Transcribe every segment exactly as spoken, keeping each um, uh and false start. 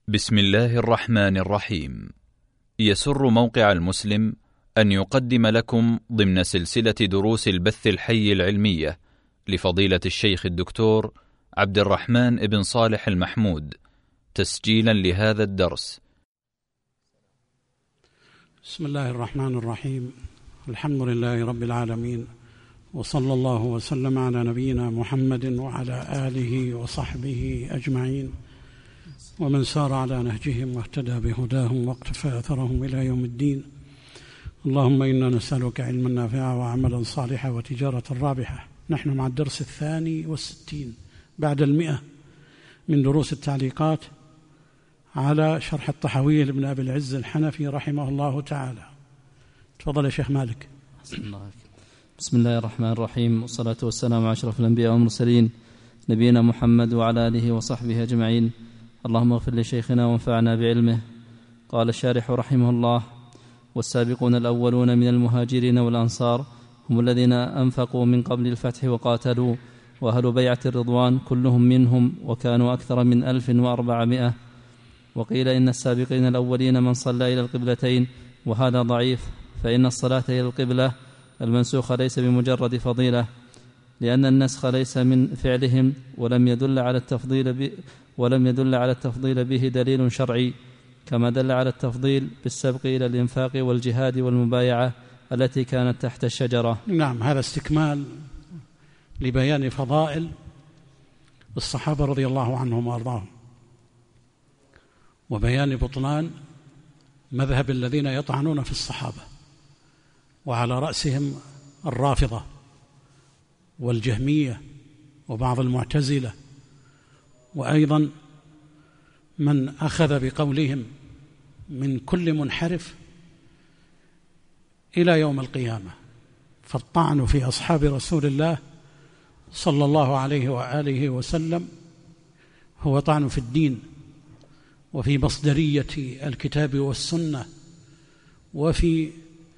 بسم الله الرحمن الرحيم. يسر موقع المسلم أن يقدم لكم ضمن سلسلة دروس البث الحي العلمية لفضيلة الشيخ الدكتور عبد الرحمن بن صالح المحمود تسجيلا لهذا الدرس. بسم الله الرحمن الرحيم. الحمد لله رب العالمين، وصلى الله وسلم على نبينا محمد وعلى آله وصحبه أجمعين، ومن سار على نهجهم واهتدى بهداهم واقتفى أثرهم إلى يوم الدين. اللهم إنا نسألك علما نافعا وعملا صالحا وتجارة رابحة. نحن مع الدرس الثاني والستين بعد المئة من دروس التعليقات على شرح الطحاوية لابن أبي العز الحنفي رحمه الله تعالى. تفضل يا شيخ مالك. بسم الله الرحمن الرحيم، والصلاة والسلام على أشرف الأنبياء والمرسلين نبينا محمد وعلى آله وصحبه أجمعين. اللهم اغفر لشيخنا وانفعنا بعلمه. قال الشارح رحمه الله: والسابقون الأولون من المهاجرين والأنصار هم الذين أنفقوا من قبل الفتح وقاتلوا، وأهل بيعة الرضوان كلهم منهم، وكانوا أكثر من ألف وأربعمائة. وقيل إن السابقين الأولين من صلى إلى القبلتين، وهذا ضعيف، فإن الصلاة إلى القبلة المنسوخ ليس بمجرد فضيلة، لأن النسخ ليس من فعلهم، ولم يدل على التفضيل ب... ولم يدل على التفضيل به دليل شرعي، كما دل على التفضيل بالسبق إلى الإنفاق والجهاد والمبايعة التي كانت تحت الشجرة. نعم، هذا استكمال لبيان فضائل الصحابة رضي الله عنهم وأرضاهم، وبيان بطلان مذهب الذين يطعنون في الصحابة، وعلى رأسهم الرافضة والجهمية وبعض المعتزلة، وأيضا من أخذ بقولهم من كل منحرف إلى يوم القيامة. فالطعن في أصحاب رسول الله صلى الله عليه وآله وسلم هو طعن في الدين، وفي مصدرية الكتاب والسنة، وفي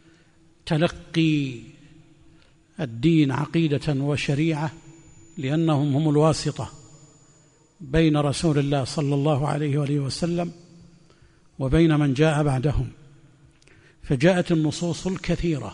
تلقي الدين عقيدة وشريعة، لأنهم هم الواسطة بين رسول الله صلى الله عليه وآله وسلم وبين من جاء بعدهم. فجاءت النصوص الكثيرة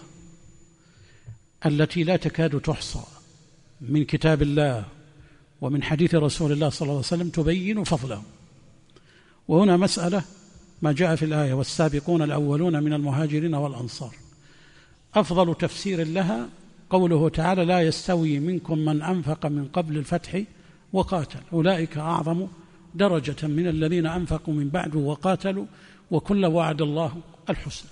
التي لا تكاد تحصى من كتاب الله ومن حديث رسول الله صلى الله عليه وسلم تبين فضله. وهنا مسألة ما جاء في الآية: والسابقون الأولون من المهاجرين والأنصار، أفضل تفسير لها قوله تعالى: لا يستوي منكم من أنفق من قبل الفتح وقاتل، أولئك أعظم درجة من الذين أنفقوا من بعد وقاتلوا، وكل وعد الله الحسنى.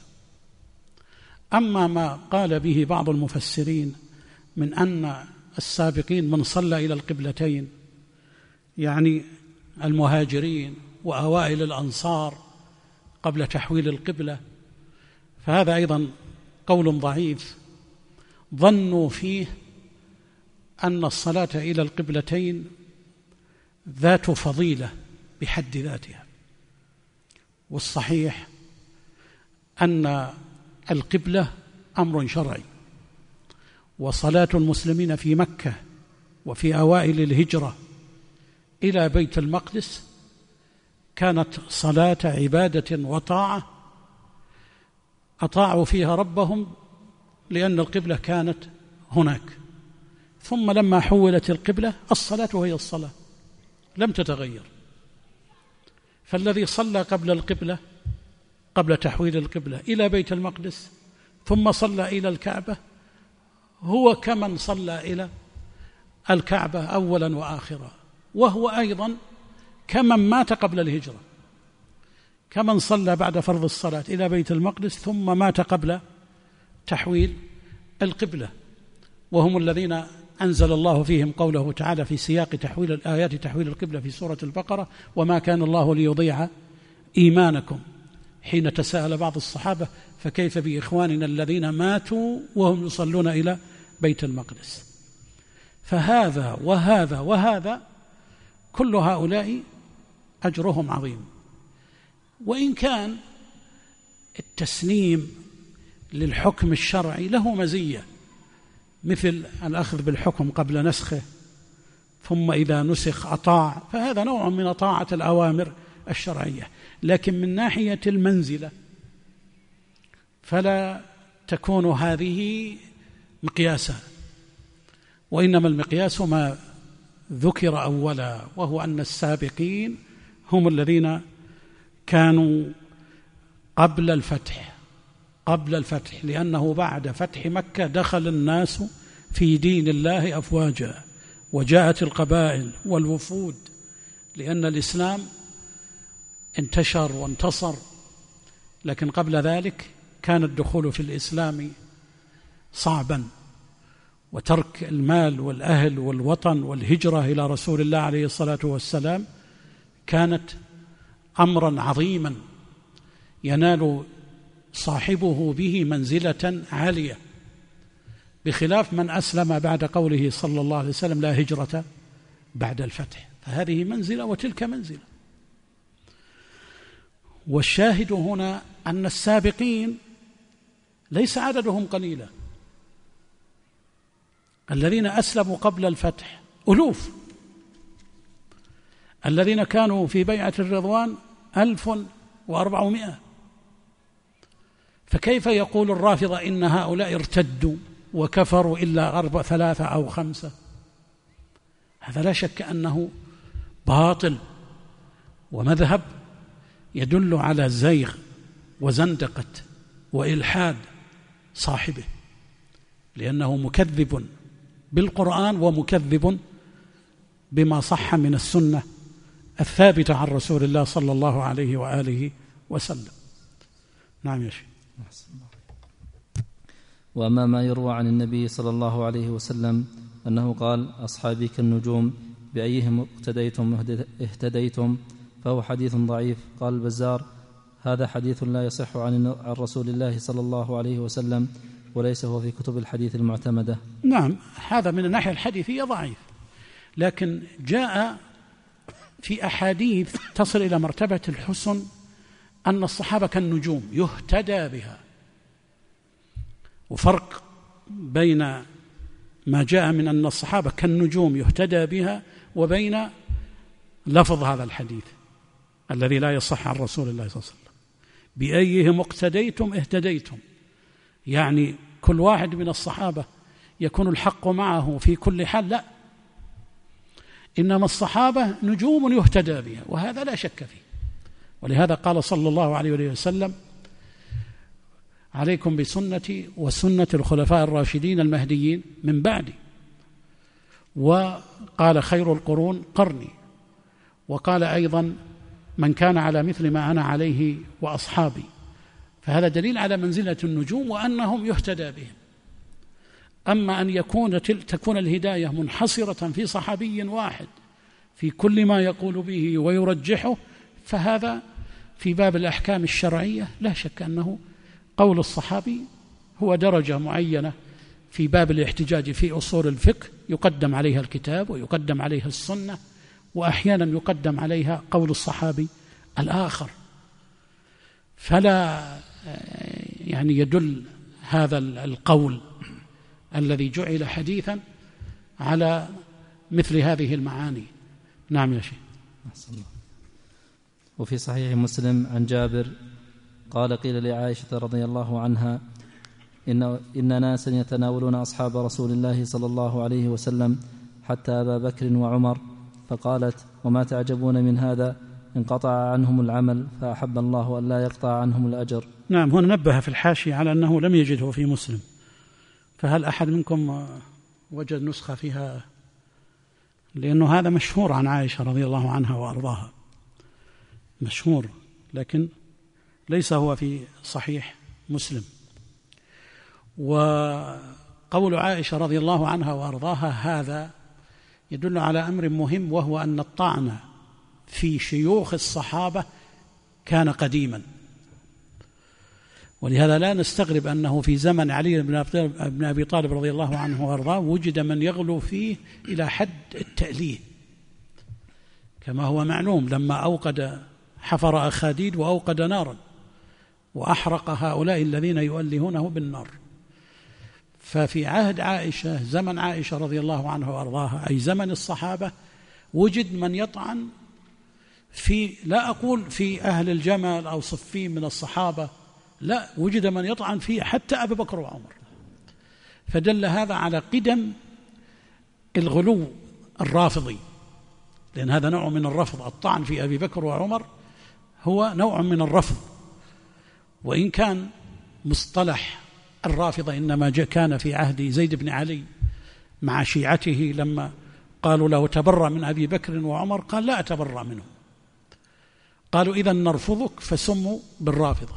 أما ما قال به بعض المفسرين من أن السابقين من صلى إلى القبلتين، يعني المهاجرين وأوائل الأنصار قبل تحويل القبلة، فهذا أيضا قول ضعيف. ظنوا فيه أن الصلاة إلى القبلتين ذات فضيلة بحد ذاتها، والصحيح أن القبلة أمر شرعي، وصلاة المسلمين في مكة وفي أوائل الهجرة إلى بيت المقدس كانت صلاة عبادة وطاعة أطاعوا فيها ربهم، لأن القبلة كانت هناك. ثم لما حولت القبلة الصلاة وهي الصلاة لم تتغير. فالذي صلى قبل القبلة قبل تحويل القبلة إلى بيت المقدس ثم صلى إلى الكعبة هو كمن صلى إلى الكعبة أولا وآخرا، وهو أيضا كمن مات قبل الهجرة، كمن صلى بعد فرض الصلاة إلى بيت المقدس ثم مات قبل تحويل القبلة، وهم الذين أنزل الله فيهم قوله تعالى في سياق تحويل الآيات تحويل القبلة في سورة البقرة: وما كان الله ليضيع إيمانكم، حين تساءل بعض الصحابة: فكيف بإخواننا الذين ماتوا وهم يصلون إلى بيت المقدس؟ فهذا وهذا وهذا كل هؤلاء أجرهم عظيم. وإن كان التسليم للحكم الشرعي له مزية، مثل الأخذ بالحكم قبل نسخه، ثم إذا نسخ أطاع، فهذا نوع من طاعة الأوامر الشرعية. لكن من ناحية المنزلة فلا تكون هذه مقياسا، وإنما المقياس ما ذكر أولا، وهو أن السابقين هم الذين كانوا قبل الفتح قبل الفتح لأنه بعد فتح مكة دخل الناس في دين الله أفواجا، وجاءت القبائل والوفود، لأن الإسلام انتشر وانتصر. لكن قبل ذلك كان الدخول في الإسلام صعبا، وترك المال والأهل والوطن والهجرة إلى رسول الله عليه الصلاة والسلام كانت أمرا عظيما ينال صاحبه به منزلة عالية، بخلاف من أسلم بعد قوله صلى الله عليه وسلم لا هجرة بعد الفتح، فهذه منزلة وتلك منزلة. والشاهد هنا أن السابقين ليس عددهم قليلا، الذين أسلموا قبل الفتح ألوف، الذين كانوا في بيعة الرضوان ألف وأربعمائة، فكيف يقول الرافضة إن هؤلاء ارتدوا وكفروا إلا أربع ثلاثة أو خمسة؟ هذا لا شك أنه باطل ومذهب يدل على زيغ وزندقة وإلحاد صاحبه، لأنه مكذب بالقرآن ومكذب بما صح من السنة الثابتة عن رسول الله صلى الله عليه وآله وسلم. نعم يا شيخ. وأما ما يروى عن النبي صلى الله عليه وسلم أنه قال أصحابي كالنجوم بأيهم اقتديتم اهتديتم فهو حديث ضعيف. قال البزار هذا حديث لا يصح عن رسول الله صلى الله عليه وسلم، وليس هو في كتب الحديث المعتمدة. نعم، هذا من الناحية الحديثية ضعيف، لكن جاء في أحاديث تصل إلى مرتبة الحسن أن الصحابة كالنجوم يهتدى بها، وفرق بين ما جاء من أن الصحابة كالنجوم يهتدى بها وبين لفظ هذا الحديث الذي لا يصح عن رسول الله صلى الله عليه وسلم. بأيهم اقتديتم اهتديتم، يعني كل واحد من الصحابة يكون الحق معه في كل حال، لا، إنما الصحابة نجوم يهتدى بها، وهذا لا شك فيه. ولهذا قال صلى الله عليه وسلم عليكم بسنتي وسنة الخلفاء الراشدين المهديين من بعدي، وقال خير القرون قرني، وقال أيضا من كان على مثل ما أنا عليه وأصحابي. فهذا دليل على منزلة النجوم وأنهم يهتدى بهم. أما أن يكون تكون الهداية منحصرة في صحابي واحد في كل ما يقول به ويرجحه، فهذا في باب الأحكام الشرعية لا شك أنه قول الصحابي هو درجة معينة في باب الاحتجاج في أصول الفقه، يقدم عليها الكتاب ويقدم عليها السنة، وأحيانا يقدم عليها قول الصحابي الآخر. فلا يعني يدل هذا القول الذي جعل حديثا على مثل هذه المعاني. نعم يا شيخ. وفي صحيح مسلم عن جابر قال قيل لعائشة رضي الله عنها إن, إن ناسا يتناولون أصحاب رسول الله صلى الله عليه وسلم حتى أبا بكر وعمر، فقالت وما تعجبون من هذا؟ انقطع عنهم العمل فأحب الله أن لا يقطع عنهم الأجر. نعم، هنا نبه في الحاشية على أنه لم يجده في مسلم، فهل أحد منكم وجد نسخة فيها؟ لأنه هذا مشهور عن عائشة رضي الله عنها وأرضاها، مشهور، لكن ليس هو في صحيح مسلم. وقول عائشة رضي الله عنها وأرضاها هذا يدل على أمر مهم، وهو أن الطعن في شيوخ الصحابة كان قديما، ولهذا لا نستغرب أنه في زمن علي بن أبي طالب رضي الله عنه وأرضاه وجد من يغلو فيه إلى حد التأليه، كما هو معلوم لما أوقد حفر أخاديد وأوقد نارا وأحرق هؤلاء الذين يؤلهونه بالنار. ففي عهد عائشة، زمن عائشة رضي الله عنها وأرضاها، أي زمن الصحابة، وجد من يطعن في لا أقول في أهل الجمل أو صفين من الصحابة، لا، وجد من يطعن فيه حتى أبي بكر وعمر. فدل هذا على قدم الغلو الرافضي، لأن هذا نوع من الرفض. الطعن في أبي بكر وعمر هو نوع من الرفض، وإن كان مصطلح الرافضة إنما كان في عهد زيد بن علي مع شيعته، لما قالوا له تبرأ من أبي بكر وعمر قال لا أتبرأ منهم، قالوا إذن نرفضك فسموا بالرافضة.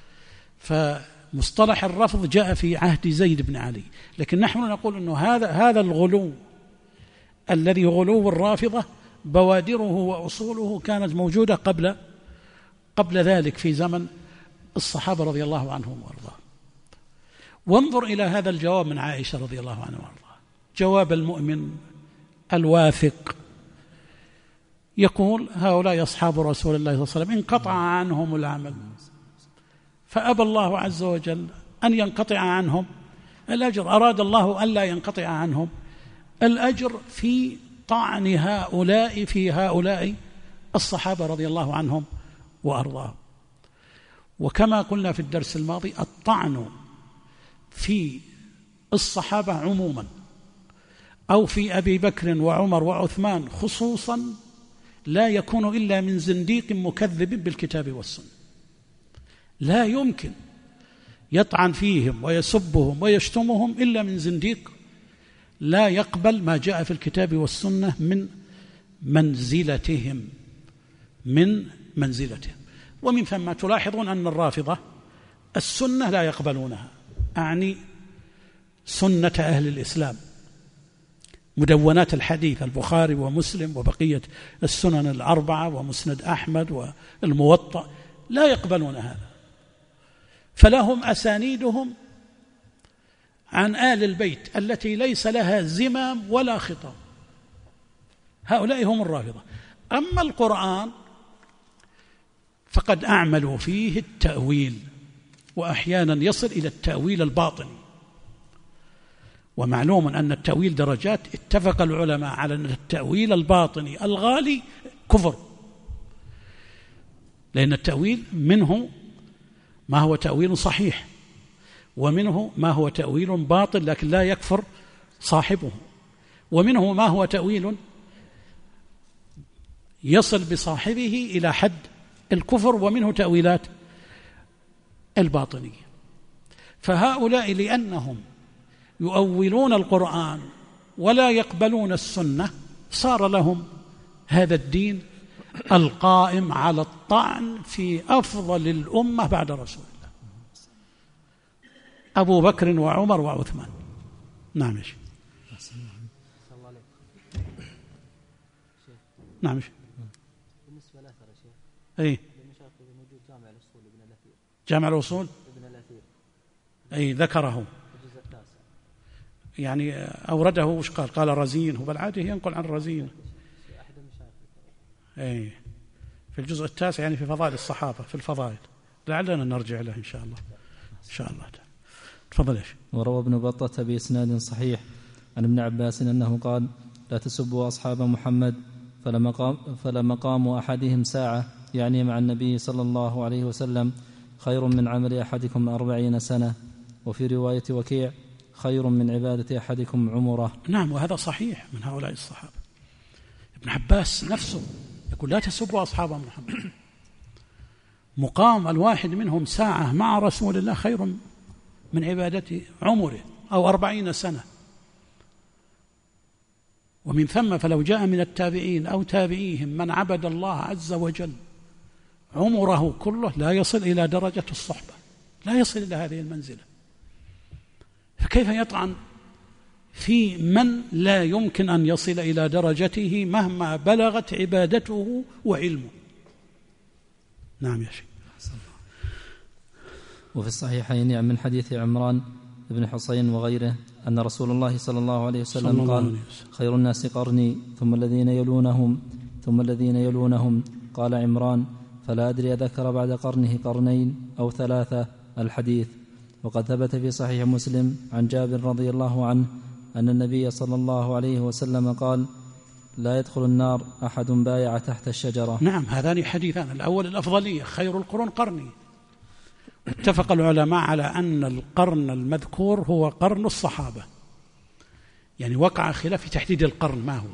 فمصطلح الرفض جاء في عهد زيد بن علي، لكن نحن نقول أنه هذا هذا الغلو الذي غلو الرافضة بوادره وأصوله كانت موجودة قبل قبل ذلك في زمن الصحابة رضي الله عنهم وارضاهم. وانظر إلى هذا الجواب من عائشة رضي الله عنها وارضاها، جواب المؤمن الواثق، يقول هؤلاء أصحاب رسول الله صلى الله عليه وسلم انقطع عنهم العمل، فأبى الله عز وجل أن ينقطع عنهم الأجر، أراد الله ألا ينقطع عنهم الأجر في طعن هؤلاء في هؤلاء الصحابة رضي الله عنهم وأرضاهم. وكما قلنا في الدرس الماضي، الطعن في الصحابة عموما أو في أبي بكر وعمر وعثمان خصوصا لا يكون إلا من زنديق مكذب بالكتاب والسنة. لا يمكن يطعن فيهم ويسبهم ويشتمهم إلا من زنديق لا يقبل ما جاء في الكتاب والسنة من منزلتهم من منزلتهم. ومن ثم تلاحظون أن الرافضة السنة لا يقبلونها، أعني سنة أهل الإسلام، مدونات الحديث البخاري ومسلم وبقية السنن الأربعة ومسند أحمد والموطأ، لا يقبلون هذا. فلهم أسانيدهم عن آل البيت التي ليس لها زمام ولا خطاب، هؤلاء هم الرافضة. أما القرآن فقد أعملوا فيه التأويل، وأحيانا يصل إلى التأويل الباطني. ومعلوم أن التأويل درجات، اتفق العلماء على أن التأويل الباطني الغالي كفر، لأن التأويل منه ما هو تأويل صحيح، ومنه ما هو تأويل باطل لكن لا يكفر صاحبه، ومنه ما هو تأويل يصل بصاحبه إلى حد الكفر، ومنه تأويلات الباطنية. فهؤلاء لأنهم يؤولون القرآن ولا يقبلون السنة صار لهم هذا الدين القائم على الطعن في أفضل الأمة بعد رسول الله، أبو بكر وعمر وعثمان. نعم يا شيخ. نعم يا شيخ. بالنسبة لأثر يا شيخ، أي موجود جامع الأصول ابن الأثير، جامع الأصول ابن الأثير، أي ذكره الجزء التاسع، يعني أورده. وش قال؟ قال رزين، هو بالعادة ينقل عن رزين. أحد المشايخ أي في الجزء التاسع، يعني في فضائل الصحابة، في الفضائل، لعلنا نرجع له إن شاء الله. إن شاء الله تعالى. تفضل يا شيخ. وروى ابن بطة بإسناد صحيح عن ابن عباس أنه قال: لا تسبوا أصحاب محمد فلمقام, فلمقام أحدهم ساعة، يعني مع النبي صلى الله عليه وسلم، خير من عمل أحدكم أربعين سنة. وفي رواية وكيع: خير من عبادة أحدكم عمره. نعم، وهذا صحيح من هؤلاء الصحابة. ابن عباس نفسه يقول: لا تسبوا أصحاب محمد، مقام الواحد منهم ساعة مع رسول الله خير من عبادة عمره أو أربعين سنة. ومن ثم فلو جاء من التابعين أو تابعيهم من عبد الله عز وجل عمره كله لا يصل إلى درجة الصحبة، لا يصل إلى هذه المنزلة، فكيف يطعن في من لا يمكن أن يصل إلى درجته مهما بلغت عبادته وعلمه؟ نعم يا شيخ. وفي الصحيحين من حديث عمران بن حصين وغيره أن رسول الله صلى الله عليه وسلم قال: خير الناس قرني ثم الذين يلونهم ثم الذين يلونهم. قال عمران: فلا أدري أذكر بعد قرنه قرنين أو ثلاثة الحديث. وقد ثبت في صحيح مسلم عن جابر رضي الله عنه أن النبي صلى الله عليه وسلم قال: لا يدخل النار أحد بايع تحت الشجرة. نعم، هذان حديثان. الأول الأفضلية، خير القرون قرني. اتفق العلماء على أن القرن المذكور هو قرن الصحابة، يعني وقع خلاف في تحديد القرن ما هو،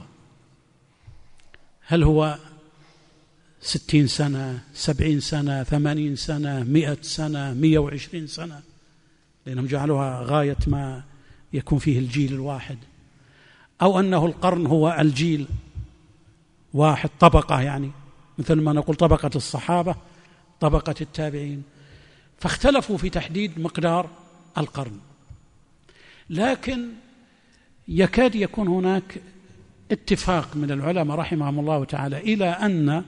هل هو ستين سنة، سبعين سنة، ثمانين سنة، مئة سنة، مئة وعشرين سنة، لأنهم جعلوها غاية ما يكون فيه الجيل الواحد، أو أنه القرن هو الجيل واحد، طبقة، يعني مثل ما نقول طبقة الصحابة، طبقة التابعين. فاختلفوا في تحديد مقدار القرن، لكن يكاد يكون هناك اتفاق من العلماء رحمهم الله تعالى إلى أن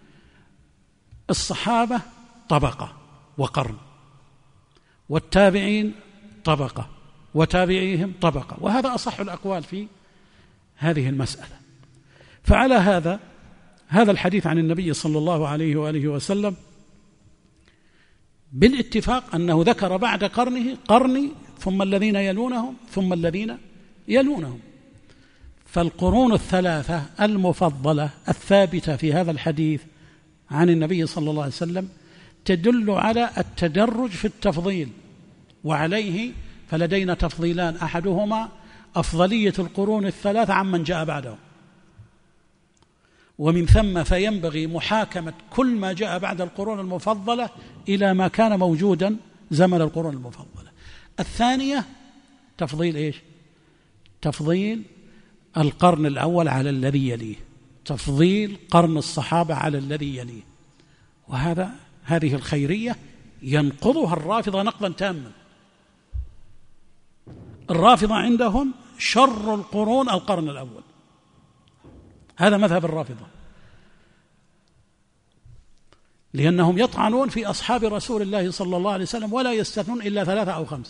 الصحابة طبقة وقرن، والتابعين طبقة، وتابعيهم طبقة، وهذا أصح الأقوال في هذه المسألة. فعلى هذا هذا الحديث عن النبي صلى الله عليه وآله وسلم بالاتفاق أنه ذكر بعد قرنه قرني ثم الذين يلونهم ثم الذين يلونهم. فالقرون الثلاثة المفضلة الثابتة في هذا الحديث عن النبي صلى الله عليه وسلم تدل على التدرج في التفضيل، وعليه فلدينا تفضيلان، أحدهما أفضلية القرون الثلاثة عمن جاء بعدهم، ومن ثم فينبغي محاكمة كل ما جاء بعد القرون المفضلة إلى ما كان موجودا زمن القرون المفضلة. الثانية تفضيل إيش؟ تفضيل القرن الأول على الذي يليه، تفضيل قرن الصحابة على الذي يليه، وهذا هذه الخيرية ينقضها الرافضة نقضا تاما. الرافضة عندهم شر القرون القرن الأول، هذا مذهب الرافضة، لأنهم يطعنون في أصحاب رسول الله صلى الله عليه وسلم ولا يستثنون إلا ثلاثة أو خمسة.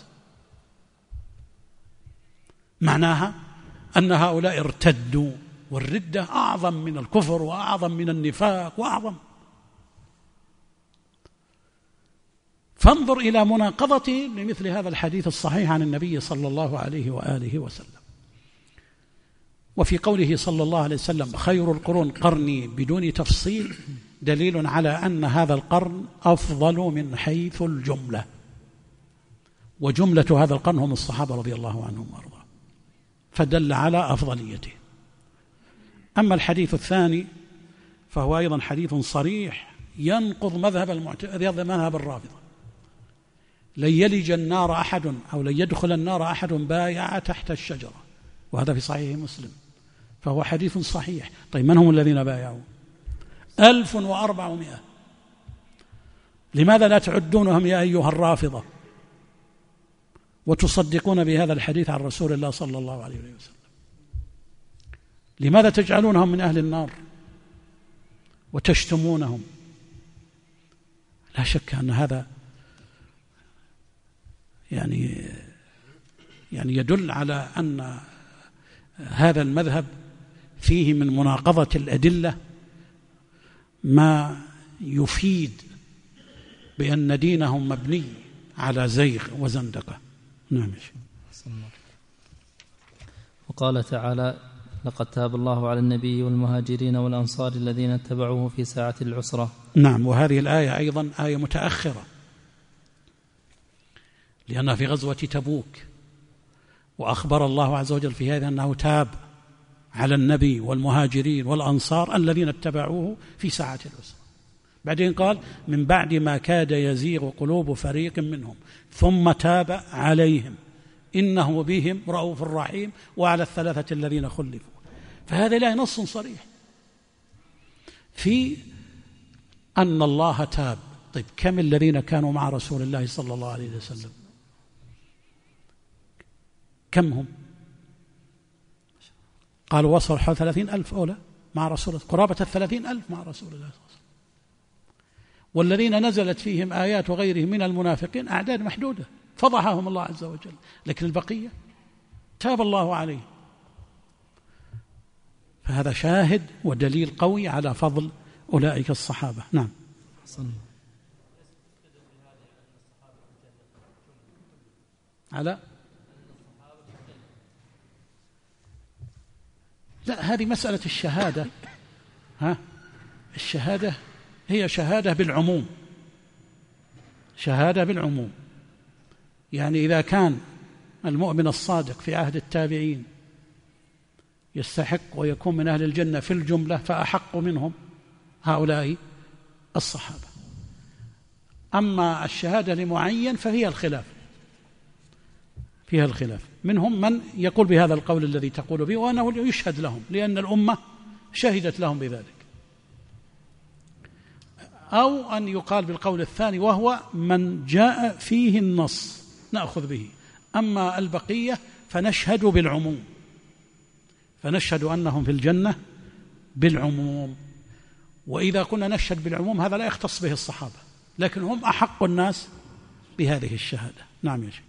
معناها أن هؤلاء ارتدوا، والردة أعظم من الكفر وأعظم من النفاق وأعظم. فانظر إلى مناقضتهم لمثل هذا الحديث الصحيح عن النبي صلى الله عليه وآله وسلم. وفي قوله صلى الله عليه وسلم خير القرون قرني بدون تفصيل دليل على أن هذا القرن أفضل من حيث الجملة، وجملة هذا القرن هم الصحابة رضي الله عنهم وارضاهم، فدل على أفضليته. أما الحديث الثاني فهو أيضا حديث صريح ينقض مذهب المعتزلة مذهب الرافضة، لن يلج النار أحد أو لن يدخل النار أحد بايع تحت الشجرة، وهذا في صحيح مسلم، فهو حديث صحيح. طيب من هم الذين بايعوا؟ ألف وأربعمائة. لماذا لا تعدونهم يا أيها الرافضة وتصدقون بهذا الحديث عن رسول الله صلى الله عليه وسلم؟ لماذا تجعلونهم من أهل النار وتشتمونهم؟ لا شك أن هذا يعني يعني يدل على أن هذا المذهب فيه من مناقضة الأدلة ما يفيد بأن دينهم مبني على زيغ وزندقة. نعم. وقال تعالى لقد تاب الله على النبي والمهاجرين والأنصار الذين اتبعوه في ساعة العسرة. نعم، وهذه الآية أيضا آية متأخرة لأنها في غزوة تبوك، وأخبر الله عز وجل في هذا أنه تاب على النبي والمهاجرين والأنصار الذين اتبعوه في ساعة العسرة. بعدين قال من بعد ما كاد يزيغ قلوب فريق منهم ثم تاب عليهم إنه بهم رؤوف رحيم وعلى الثلاثة الذين خلفوا. فهذا لا نص صريح في أن الله تاب. طيب كم الذين كانوا مع رسول الله صلى الله عليه وسلم؟ كم هم؟ قالوا وصل حول ثلاثين ألف أولى مع رسول الله، قرابة الثلاثين ألف مع رسول الله صلى الله عليه وسلم. والذين نزلت فيهم آيات وغيرهم من المنافقين أعداد محدودة فضحهم الله عز وجل، لكن البقية تاب الله عليه. فهذا شاهد ودليل قوي على فضل أولئك الصحابة. نعم. على لا، هذه مسألة الشهادة، ها الشهادة هي شهادة بالعموم، شهادة بالعموم. يعني إذا كان المؤمن الصادق في عهد التابعين يستحق ويكون من أهل الجنة في الجملة، فأحق منهم هؤلاء الصحابة. أما الشهادة لمعين فهي الخلاف، فيها الخلاف. منهم من يقول بهذا القول الذي تقول به، وأنه يشهد لهم لأن الأمة شهدت لهم بذلك، أو أن يقال بالقول الثاني وهو من جاء فيه النص نأخذ به. أما البقية فنشهد بالعموم، فنشهد أنهم في الجنة بالعموم. وإذا كنا نشهد بالعموم هذا لا يختص به الصحابة، لكن هم أحق الناس بهذه الشهادة. نعم يا شيخ.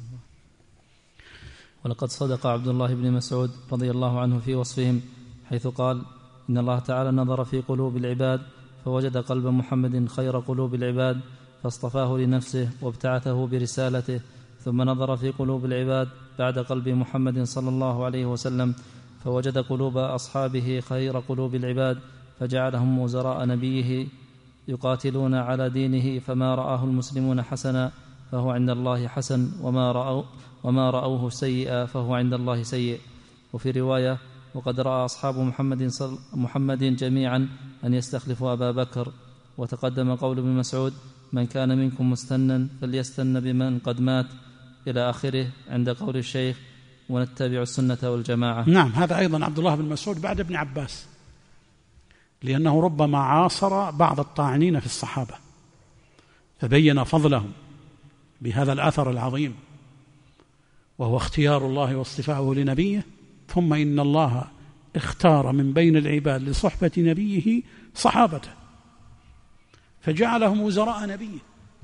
ولقد صدق عبد الله بن مسعود رضي الله عنه في وصفهم، حيث قال: إن الله تعالى نظر في قلوب العباد فوجد قلب محمد خير قلوب العباد فاصطفاه لنفسه وابتعثه برسالته، ثم نظر في قلوب العباد بعد قلب محمد صلى الله عليه وسلم فوجد قلوب أصحابه خير قلوب العباد فجعلهم وزراء نبيه يقاتلون على دينه، فما رآه المسلمون حسنا فهو عند الله حسن، وما رأوا وما رأوه سيئا فهو عند الله سيء. وفي رواية: وقد رأى أصحاب محمد, محمد جميعا أن يستخلفوا أبا بكر. وتقدم قول ابن مسعود: من كان منكم مستنا فليستن بمن قد مات، إلى آخره، عند قول الشيخ: ونتبع السنة والجماعة. نعم، هذا أيضا عبد الله بن مسعود بعد ابن عباس، لأنه ربما عاصر بعض الطاعنين في الصحابة فبين فضلهم بهذا الأثر العظيم، وهو اختيار الله واصطفاؤه لنبيه. ثم إن الله اختار من بين العباد لصحبة نبيه صحابته فجعلهم وزراء نبيه.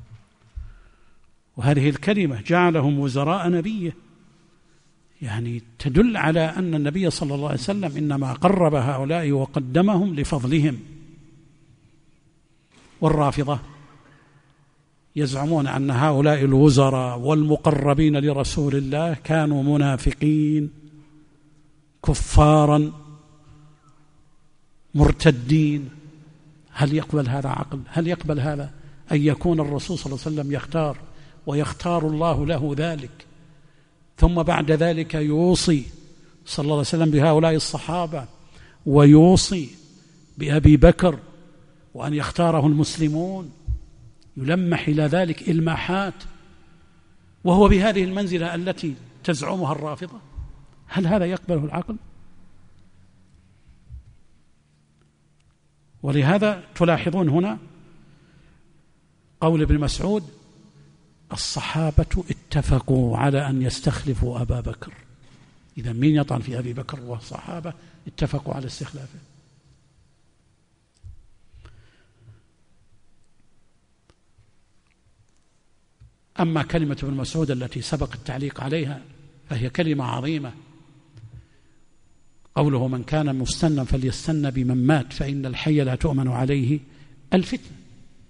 وهذه الكلمة جعلهم وزراء نبيه يعني تدل على أن النبي صلى الله عليه وسلم إنما قرب هؤلاء وقدمهم لفضلهم. والرافضة يزعمون أن هؤلاء الوزراء والمقربين لرسول الله كانوا منافقين كفارا مرتدين. هل يقبل هذا عقل؟ هل يقبل هذا أن يكون الرسول صلى الله عليه وسلم يختار ويختار الله له ذلك، ثم بعد ذلك يوصي صلى الله عليه وسلم بهؤلاء الصحابة ويوصي بأبي بكر وأن يختاره المسلمون، يلمح إلى ذلك إلماحات، وهو بهذه المنزلة التي تزعمها الرافضة؟ هل هذا يقبله العقل؟ ولهذا تلاحظون هنا قول ابن مسعود: الصحابة اتفقوا على أن يستخلفوا أبا بكر. إذا مين يطعن في أبي بكر والصحابة اتفقوا على استخلافه؟ أما كلمة ابن مسعود التي سبق التعليق عليها فهي كلمة عظيمة، قوله: من كان مستنا فليستن بمن مات فإن الحي لا تؤمن عليه الفتنة.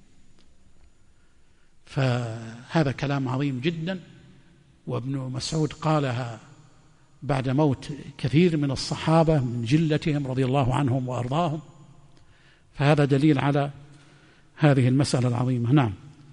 فهذا كلام عظيم جدا، وابن مسعود قالها بعد موت كثير من الصحابة من جلتهم رضي الله عنهم وأرضاهم، فهذا دليل على هذه المسألة العظيمة. نعم.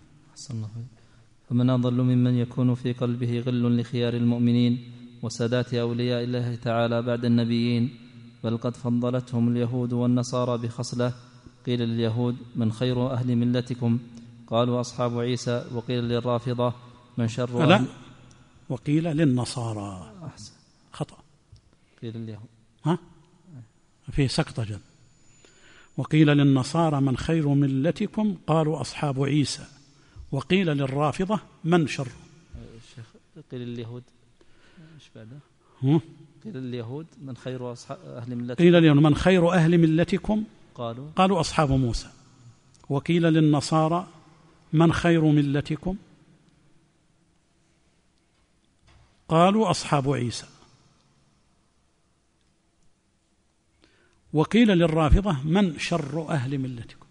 فمن أضل ممن يكون في قلبه غل لخيار المؤمنين وسادات أولياء الله تعالى بعد النبيين، بل قد فضلتهم اليهود والنصارى بخصلة. قيل لليهود: من خير أهل ملتكم؟ قالوا: أصحاب عيسى. وقيل للرافضة: من شر لا أهل... وقيل للنصارى. أحسن. خطأ. قيل لليهود. ها؟ في سقطة جد. وقيل للنصارى: من خير ملتكم؟ قالوا: أصحاب عيسى. وقيل للرافضة: من شر؟ قيل لليهود ايش بعده؟ هم؟ قيل لليهود: من خير أصحاب أهل ملتكم؟ قيل لهم: من خير أهل ملتكم؟ قالوا قالوا: أصحاب موسى. وقيل للنصارى: من خير ملتكم؟ قالوا: أصحاب عيسى. وقيل للرافضة: من شر أهل ملتكم؟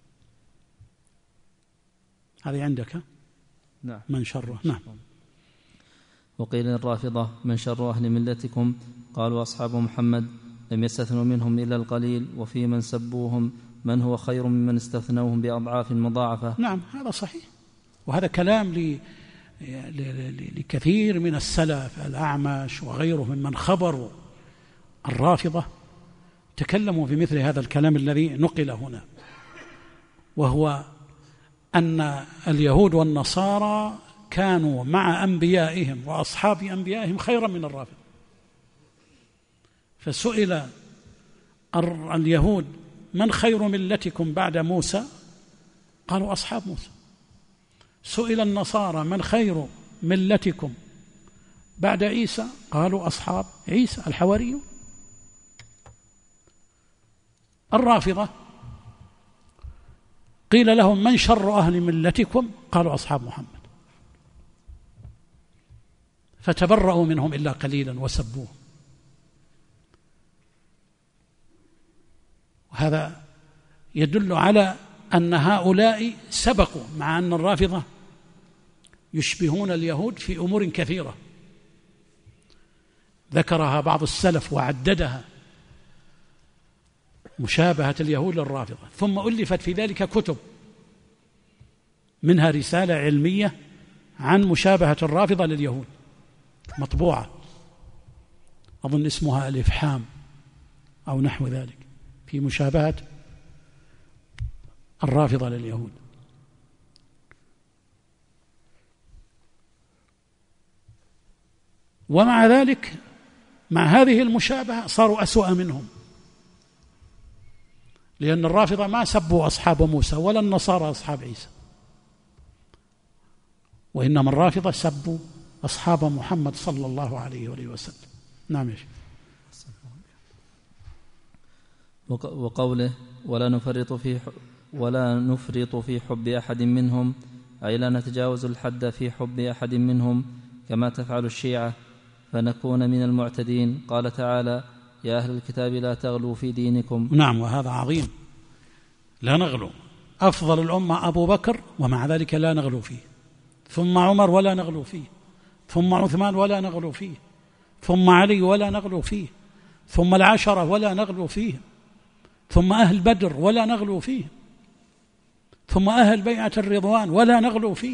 هذه عندك؟ نعم. من شره. نعم. وقيل للرافضة: من شر أهل ملتكم؟ قالوا: أصحاب محمد. لم يستثنوا منهم إلا القليل، وفي من سبوهم من هو خير ممن استثنوهم بأضعاف مضاعفة. نعم هذا صحيح، وهذا كلام ل... لكثير من السلف، الأعمش وغيره ممن خبروا الرافضة تكلموا في مثل هذا الكلام الذي نقل هنا، وهو أن اليهود والنصارى كانوا مع أنبيائهم وأصحاب أنبيائهم خيرا من الرافضة. فسئل اليهود من خير ملتكم بعد موسى؟ قالوا أصحاب موسى. سئل النصارى من خير ملتكم بعد عيسى؟ قالوا أصحاب عيسى الحواريون. الرافضة قيل لهم من شر أهل ملتكم؟ قالوا أصحاب محمد، فتبرأوا منهم إلا قليلا وسبوهم. وهذا يدل على أن هؤلاء سبقوا، مع أن الرافضة يشبهون اليهود في أمور كثيرة ذكرها بعض السلف وعددها مشابهة اليهود للرافضة، ثم ألفت في ذلك كتب، منها رسالة علمية عن مشابهة الرافضة لليهود مطبوعة، أظن اسمها الإفحام أو نحو ذلك، في مشابهة الرافضة لليهود. ومع ذلك مع هذه المشابهة صاروا أسوأ منهم، لأن الرافضة ما سبوا أصحاب موسى ولا النصارى أصحاب عيسى، وإنما الرافضة سبوا أصحاب محمد صلى الله عليه وآله وسلم. نعم يا شيخ. وقوله ولا نفرط في ولا نفرط في حب أحد منهم، أي لا نتجاوز الحد في حب أحد منهم كما تفعل الشيعة فنكون من المعتدين. قال تعالى يا أهل الكتاب لا تغلوا في دينكم. نعم وهذا عظيم، لا نغلو. أفضل الأمة أبو بكر ومع ذلك لا نغلو فيه، ثم عمر ولا نغلو فيه، ثم عثمان ولا نغلو فيه، ثم علي ولا نغلو فيه، ثم العشرة ولا نغلو فيه، ثم أهل بدر ولا نغلو فيه، ثم أهل بيعة الرضوان ولا نغلو فيه.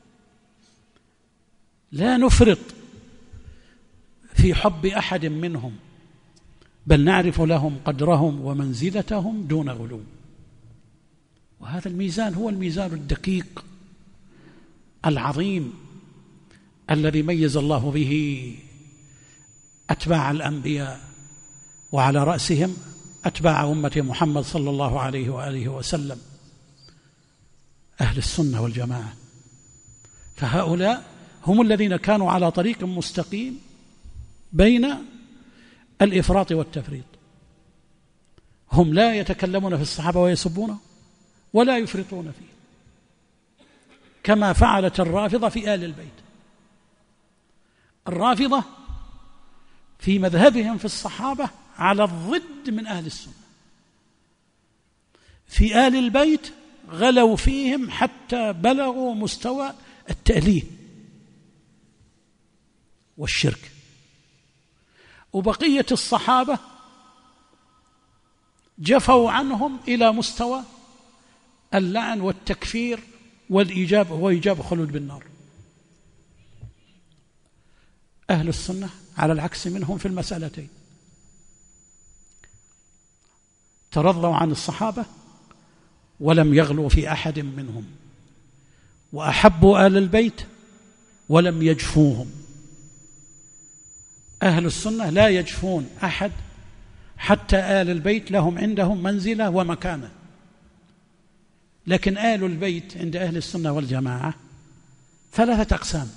لا نفرط في حب أحد منهم، بل نعرف لهم قدرهم ومنزلتهم دون غلو. وهذا الميزان هو الميزان الدقيق العظيم الذي ميز الله به أتباع الأنبياء، وعلى رأسهم أتباع أمة محمد صلى الله عليه وآله وسلم، أهل السنة والجماعة. فهؤلاء هم الذين كانوا على طريق مستقيم بين الإفراط والتفريط. هم لا يتكلمون في الصحابة ويسبونه ولا يفرطون فيه، كما فعلت الرافضة في آل البيت. الرافضة في مذهبهم في الصحابة على الضد من أهل السنة، في آل البيت غلوا فيهم حتى بلغوا مستوى التأليه والشرك، وبقية الصحابة جفوا عنهم إلى مستوى اللعن والتكفير والإيجاب وإيجاب خلود بالنار. أهل السنة على العكس منهم في المسألتين، ترضوا عن الصحابة ولم يغلوا في أحد منهم، وأحبوا آل البيت ولم يجفوهم. أهل السنة لا يجفون أحد، حتى آل البيت لهم عندهم منزلة ومكانة. لكن آل البيت عند أهل السنة والجماعة ثلاثة أقسام: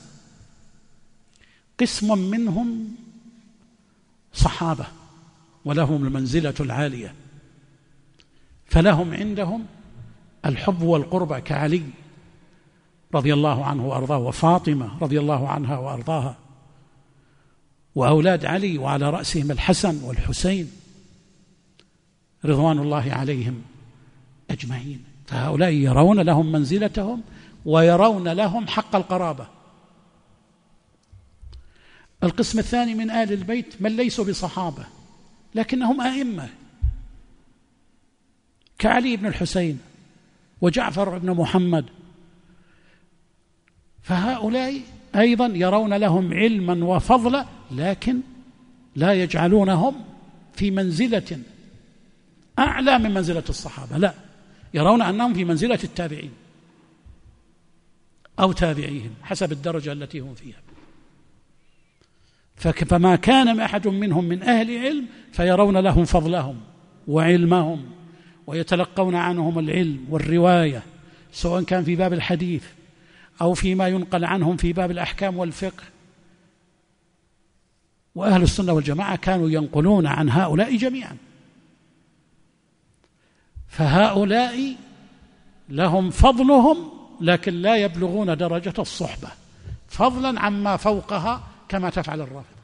قسم منهم صحابة ولهم المنزلة العالية، فلهم عندهم الحب والقربة كعلي رضي الله عنه وأرضاه، وفاطمة رضي الله عنها وأرضاها، وأولاد علي وعلى رأسهم الحسن والحسين رضوان الله عليهم أجمعين. فهؤلاء يرون لهم منزلتهم ويرون لهم حق القرابة. القسم الثاني من آل البيت من ليسوا بصحابة لكنهم أئمة كعلي بن الحسين وجعفر بن محمد، فهؤلاء أيضا يرون لهم علما وفضلا، لكن لا يجعلونهم في منزلة أعلى من منزلة الصحابة، لا، يرون أنهم في منزلة التابعين أو تابعيهم حسب الدرجة التي هم فيها. فما كان أحد منهم من أهل علم فيرون لهم فضلهم وعلمهم، ويتلقون عنهم العلم والرواية، سواء كان في باب الحديث أو فيما ينقل عنهم في باب الأحكام والفقه. وأهل السنة والجماعة كانوا ينقلون عن هؤلاء جميعا، فهؤلاء لهم فضلهم لكن لا يبلغون درجة الصحبة، فضلا عما فوقها كما تفعل الرافضة.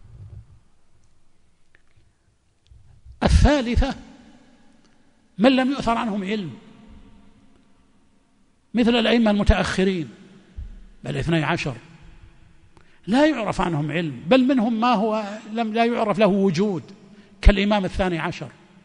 الثالثة من لم يؤثر عنهم علم، مثل الأئمة المتأخرين بل اثني عشر لا يعرف عنهم علم، بل منهم ما هو لم لا يعرف له وجود كالإمام الثاني عشر.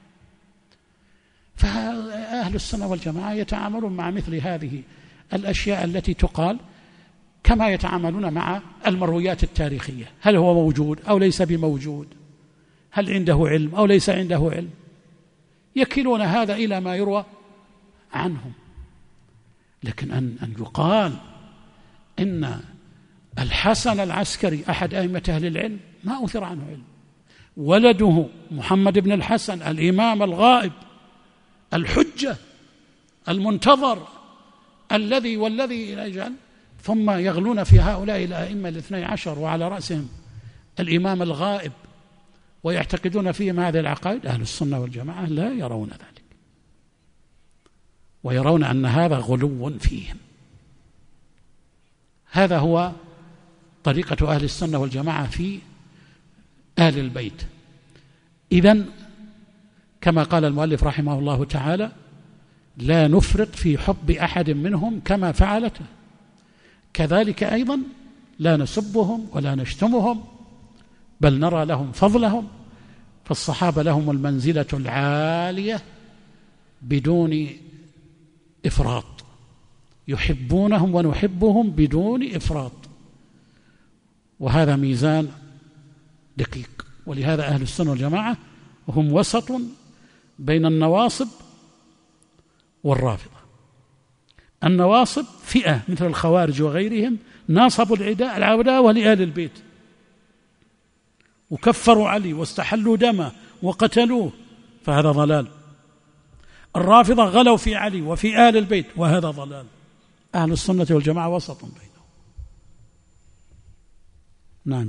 فأهل السنة والجماعة يتعاملون مع مثل هذه الأشياء التي تقال كما يتعاملون مع المرويات التاريخية، هل هو موجود أو ليس بموجود، هل عنده علم أو ليس عنده علم، يكلون هذا إلى ما يروى عنهم. لكن أن, أن يقال إن الحسن العسكري أحد أئمة أهل العلم ما أثر عنه علم، ولده محمد بن الحسن الإمام الغائب الحجة المنتظر الذي والذي يجعل، ثم يغلون في هؤلاء الأئمة الاثني عشر وعلى رأسهم الإمام الغائب ويعتقدون فيهم هذه العقائد. أهل السنة والجماعة لا يرون ذلك، ويرون أن هذا غلو فيهم. هذا هو طريقة أهل السنة والجماعة في أهل البيت. إذن كما قال المؤلف رحمه الله تعالى: لا نفرط في حب أحد منهم كما فعلته، كذلك أيضا لا نسبهم ولا نشتمهم، بل نرى لهم فضلهم، فالصحابة لهم المنزلة العالية بدون إفراط، يحبونهم ونحبهم بدون إفراط، وهذا ميزان دقيق. ولهذا أهل السنة والجماعة هم وسط بين النواصب والرافضة. النواصب فئة مثل الخوارج وغيرهم ناصبوا العداء العداوة لأهل البيت وكفروا علي واستحلوا دمه وقتلوه، فهذا ضلال. الرافضة غلوا في علي وفي آل البيت، وهذا ضلال. أهل السنة والجماعة وسط بينهم. نعم.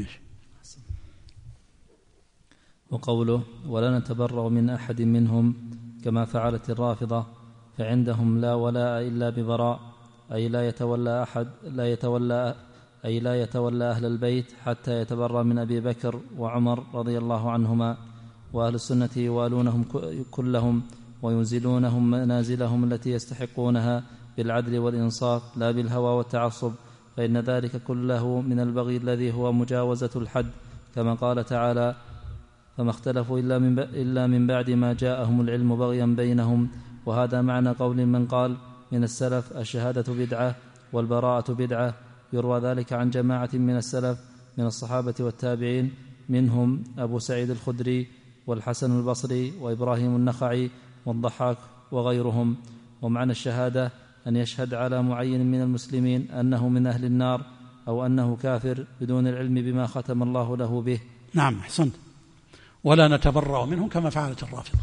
وقوله: ولا نتبرأ من أحد منهم كما فعلت الرافضة، فعندهم لا ولاء إلا ببراء، أي لا يتولى أحد لا يتولى أي لا يتولى أهل البيت حتى يتبرأ من أبي بكر وعمر رضي الله عنهما. وأهل السنة يوالونهم كلهم وينزلونهم منازلهم التي يستحقونها بالعدل والإنصاف لا بالهوى والتعصب، فإن ذلك كله من البغي الذي هو مجاوزة الحد، كما قال تعالى: فما اختلفوا إلا من, إلا من بعد ما جاءهم العلم بغيا بينهم. وهذا معنى قول من قال من السلف: الشهادة بدعة والبراءة بدعة. يروى ذلك عن جماعة من السلف من الصحابة والتابعين، منهم أبو سعيد الخدري والحسن البصري وإبراهيم النخعي والضحاك وغيرهم. ومعنى الشهادة أن يشهد على معين من المسلمين أنه من أهل النار أو أنه كافر بدون العلم بما ختم الله له به. نعم، أحسنت. ولا نتبرأ منهم كما فعلت الرافضة.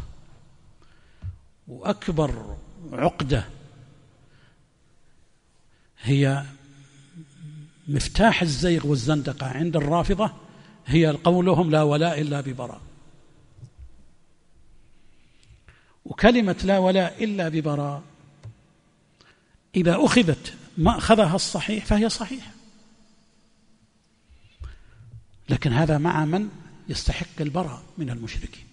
وأكبر عقدة هي مفتاح الزيغ والزندقة عند الرافضة هي قولهم لا ولاء إلا ببراء. وكلمة لا ولاء إلا ببراء إذا أخذت ما أخذها الصحيح فهي صحيحة، لكن هذا مع من يستحق البراء من المشركين.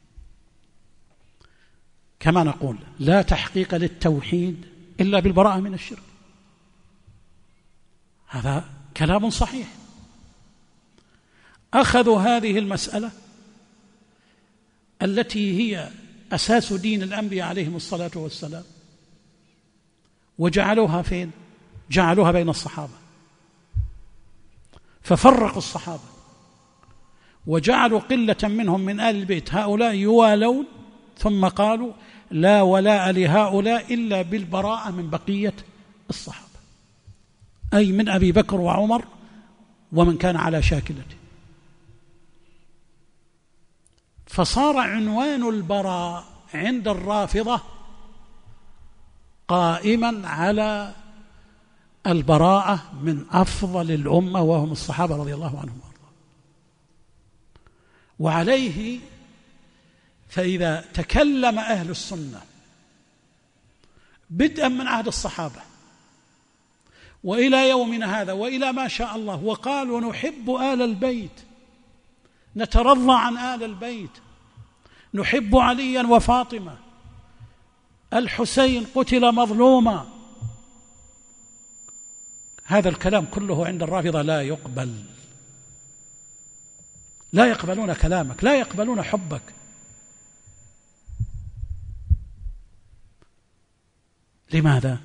كما نقول: لا تحقيق للتوحيد إلا بالبراءة من الشرك، هذا كلام صحيح. أخذوا هذه المسألة التي هي أساس دين الأنبياء عليهم الصلاة والسلام، وجعلوها فين؟ جعلوها بين الصحابة، ففرقوا الصحابة وجعلوا قلة منهم من آل البيت هؤلاء يوالون، ثم قالوا لا ولاء لهؤلاء إلا بالبراءة من بقية الصحابة، أي من أبي بكر وعمر ومن كان على شاكلته. فصار عنوان البراء عند الرافضة قائما على البراءة من أفضل الأمة وهم الصحابة رضي الله عنهم وارضاهم. وعليه فإذا تكلم أهل السنة بدءا من عهد الصحابة وإلى يومنا هذا وإلى ما شاء الله وقالوا نحب آل البيت، نترضى عن آل البيت، نحب عليا وفاطمة، الحسين قتل مظلوما، هذا الكلام كله عند الرافضة لا يقبل، لا يقبلون كلامك، لا يقبلون حبك. لماذا؟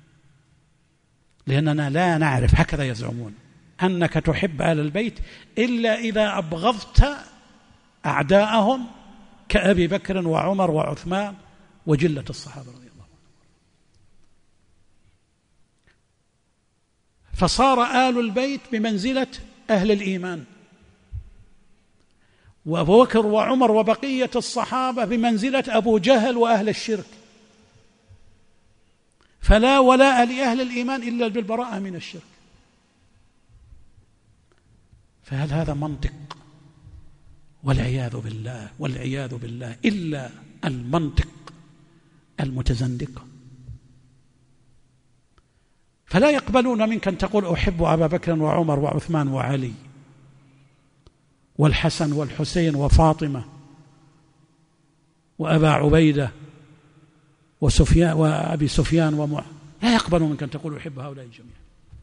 لأننا لا نعرف، هكذا يزعمون، أنك تحب آل البيت إلا إذا أبغضت أعداءهم كأبي بكر وعمر وعثمان وجلة الصحابة رضي الله عنهم. فصار آل البيت بمنزلة أهل الإيمان، وأبو بكر وعمر وبقية الصحابة بمنزلة أبو جهل وأهل الشرك، فلا ولاء لأهل الإيمان إلا بالبراءة من الشرك. فهل هذا منطق؟ والعياذ بالله والعياذ بالله إلا المنطق المتزندق. فلا يقبلون منك أن تقول أحب أبا بكر وعمر وعثمان وعلي والحسن والحسين وفاطمة وأبا عبيدة وسفيان وأبي سفيان ومع لا يقبلون منك أن تقول أحب هؤلاء جميعا.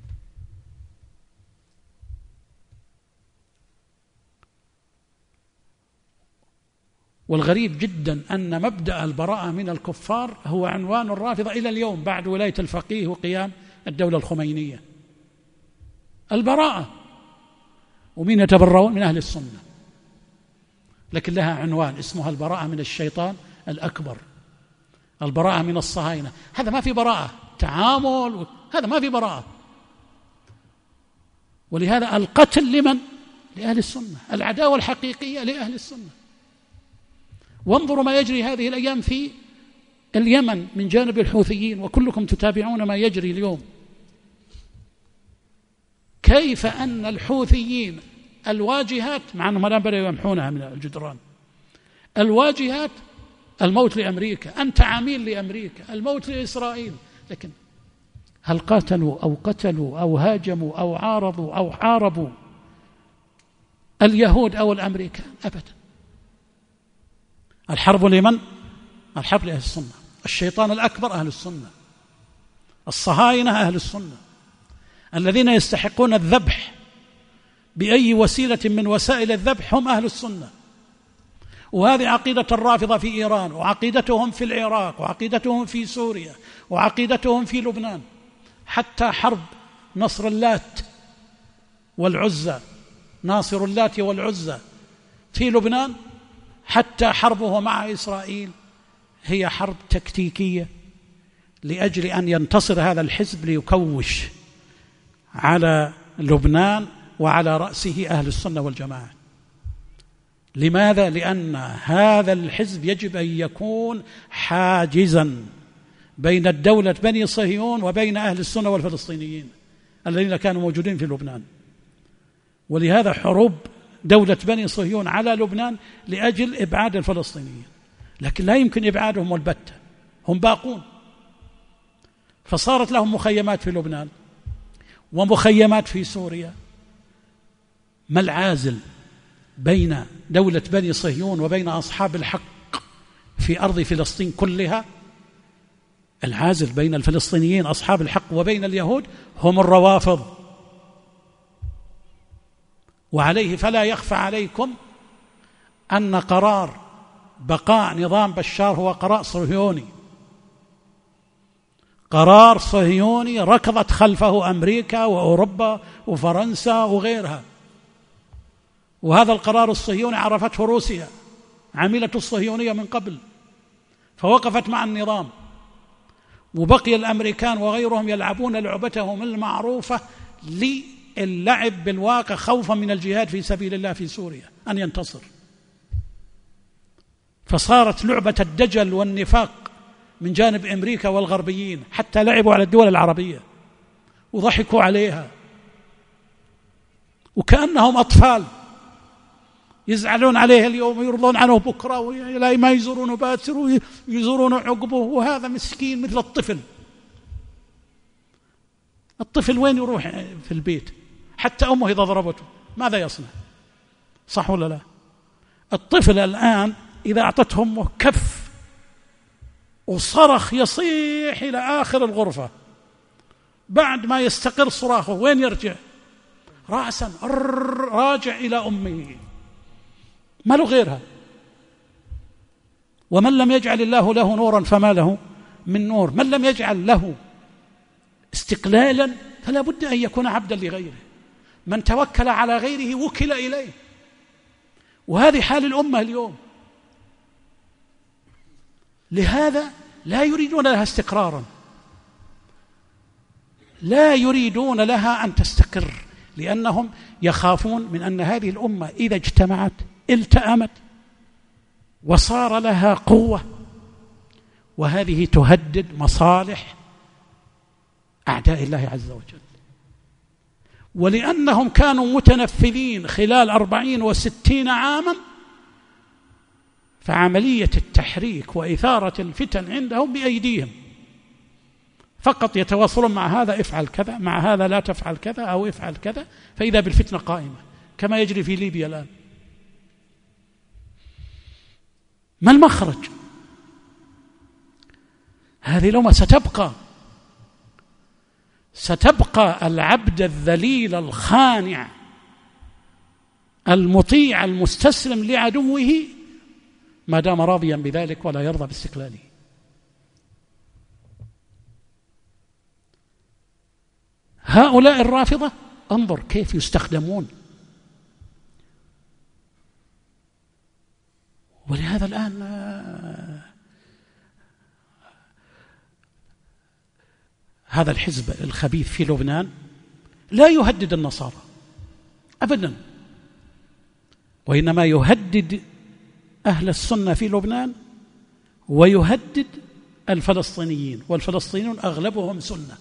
والغريب جدا أن مبدأ البراءة من الكفار هو عنوان الرافضة إلى اليوم بعد ولاية الفقيه وقيام الدولة الخمينية، البراءة. ومن يتبرؤون؟ من أهل السنة، لكن لها عنوان اسمها البراءة من الشيطان الأكبر، البراءة من الصهاينة. هذا ما في براءة، تعامل، هذا ما في براءة. ولهذا القتل لمن؟ لأهل السنة، العداوة الحقيقية لأهل السنة. وانظروا ما يجري هذه الأيام في اليمن من جانب الحوثيين، وكلكم تتابعون ما يجري اليوم، كيف أن الحوثيين الواجهات، مع أنهم الآن بدأوا يمحونها من الجدران، الواجهات الموت لأمريكا، أنت عميل لأمريكا، الموت لإسرائيل، لكن هل قاتلوا أو قتلوا أو هاجموا أو عارضوا أو حاربوا اليهود أو الأمريكان؟ أبدا. الحرب لمن؟ الحرب لأهل السنة. الشيطان الأكبر أهل السنة، الصهاينة أهل السنة، الذين يستحقون الذبح بأي وسيلة من وسائل الذبح هم أهل السنة. وهذه عقيدة الرافضة في إيران، وعقيدتهم في العراق، وعقيدتهم في سوريا، وعقيدتهم في لبنان. حتى حرب نصر اللات والعزى، ناصر اللات والعزى في لبنان، حتى حربه مع إسرائيل هي حرب تكتيكية لأجل أن ينتصر هذا الحزب ليكوش على لبنان وعلى رأسه أهل السنة والجماعة. لماذا؟ لأن هذا الحزب يجب أن يكون حاجزا بين الدولة بني صهيون وبين أهل السنة والفلسطينيين الذين كانوا موجودين في لبنان. ولهذا حروب دولة بني صهيون على لبنان لأجل إبعاد الفلسطينيين، لكن لا يمكن إبعادهم البتة، هم باقون. فصارت لهم مخيمات في لبنان ومخيمات في سوريا. ما العازل بين دولة بني صهيون وبين أصحاب الحق في أرض فلسطين كلها؟ العازل بين الفلسطينيين أصحاب الحق وبين اليهود هم الروافض. وعليه فلا يخفى عليكم أن قرار بقاء نظام بشار هو قرار صهيوني، قرار صهيوني ركضت خلفه أمريكا وأوروبا وفرنسا وغيرها، وهذا القرار الصهيوني عرفته روسيا، عملة الصهيونية من قبل فوقفت مع النظام، وبقي الأمريكان وغيرهم يلعبون لعبتهم المعروفة للعب بالواقع خوفا من الجهاد في سبيل الله في سوريا أن ينتصر، فصارت لعبة الدجل والنفاق من جانب أمريكا والغربيين، حتى لعبوا على الدول العربية وضحكوا عليها وكأنهم أطفال يزعلون عليه اليوم ويرضون عنه بكرة، ولا ما يزورونه باكر ويزورونه عقبه، وهذا مسكين مثل الطفل. الطفل وين يروح في البيت؟ حتى أمه إذا ضربته ماذا يصنع؟ صح ولا لا؟ الطفل الآن إذا أعطته أمه كف وصرخ يصيح إلى آخر الغرفة، بعد ما يستقر صراخه وين يرجع؟ رأسا راجع إلى أمه، ما له غيرها. ومن لم يجعل الله له نورا فما له من نور، من لم يجعل له استقلالا فلا بد أن يكون عبدا لغيره، من توكل على غيره وكل إليه، وهذه حال الأمة اليوم. لهذا لا يريدون لها استقرارا، لا يريدون لها أن تستقر، لأنهم يخافون من أن هذه الأمة إذا اجتمعت التأمت وصار لها قوة، وهذه تهدد مصالح أعداء الله عز وجل. ولأنهم كانوا متنفذين خلال أربعين وستين عاما، فعملية التحريك وإثارة الفتن عندهم بأيديهم، فقط يتواصلون مع هذا افعل كذا، مع هذا لا تفعل كذا أو افعل كذا، فإذا بالفتنة قائمة كما يجري في ليبيا الآن. ما المخرج؟ هذه الأمة ستبقى ستبقى العبد الذليل الخانع المطيع المستسلم لعدوه ما دام راضيا بذلك ولا يرضى باستقلاله. هؤلاء الرافضة انظر كيف يستخدمون. ولهذا الآن هذا الحزب الخبيث في لبنان لا يهدد النصارى أبدا، وإنما يهدد أهل السنة في لبنان ويهدد الفلسطينيين، والفلسطينيون أغلبهم سنة.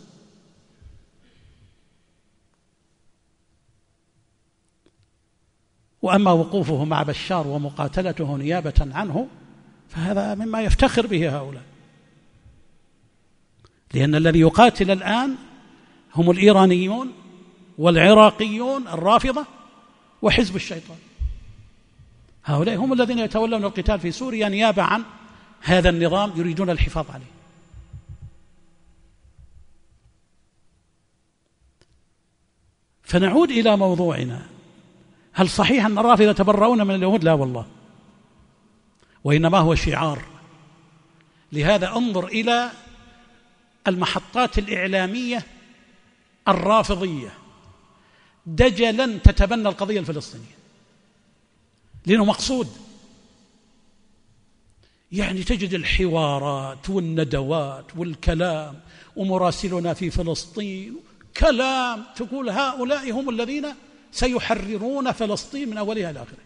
وأما وقوفه مع بشار ومقاتلته نيابة عنه فهذا مما يفتخر به هؤلاء، لأن الذي يقاتل الآن هم الإيرانيون والعراقيون الرافضة وحزب الشيطان، هؤلاء هم الذين يتولون القتال في سوريا نيابة عن هذا النظام يريدون الحفاظ عليه. فنعود إلى موضوعنا، هل صحيح أن الرافضة يتبرؤون من اليهود؟ لا والله، وإنما هو شعار. لهذا انظر إلى المحطات الإعلامية الرافضية دجلا تتبنى القضية الفلسطينية، لأنه مقصود. يعني تجد الحوارات والندوات والكلام ومراسلنا في فلسطين كلام، تقول هؤلاء هم الذين سيحررون فلسطين من أولها إلى آخرها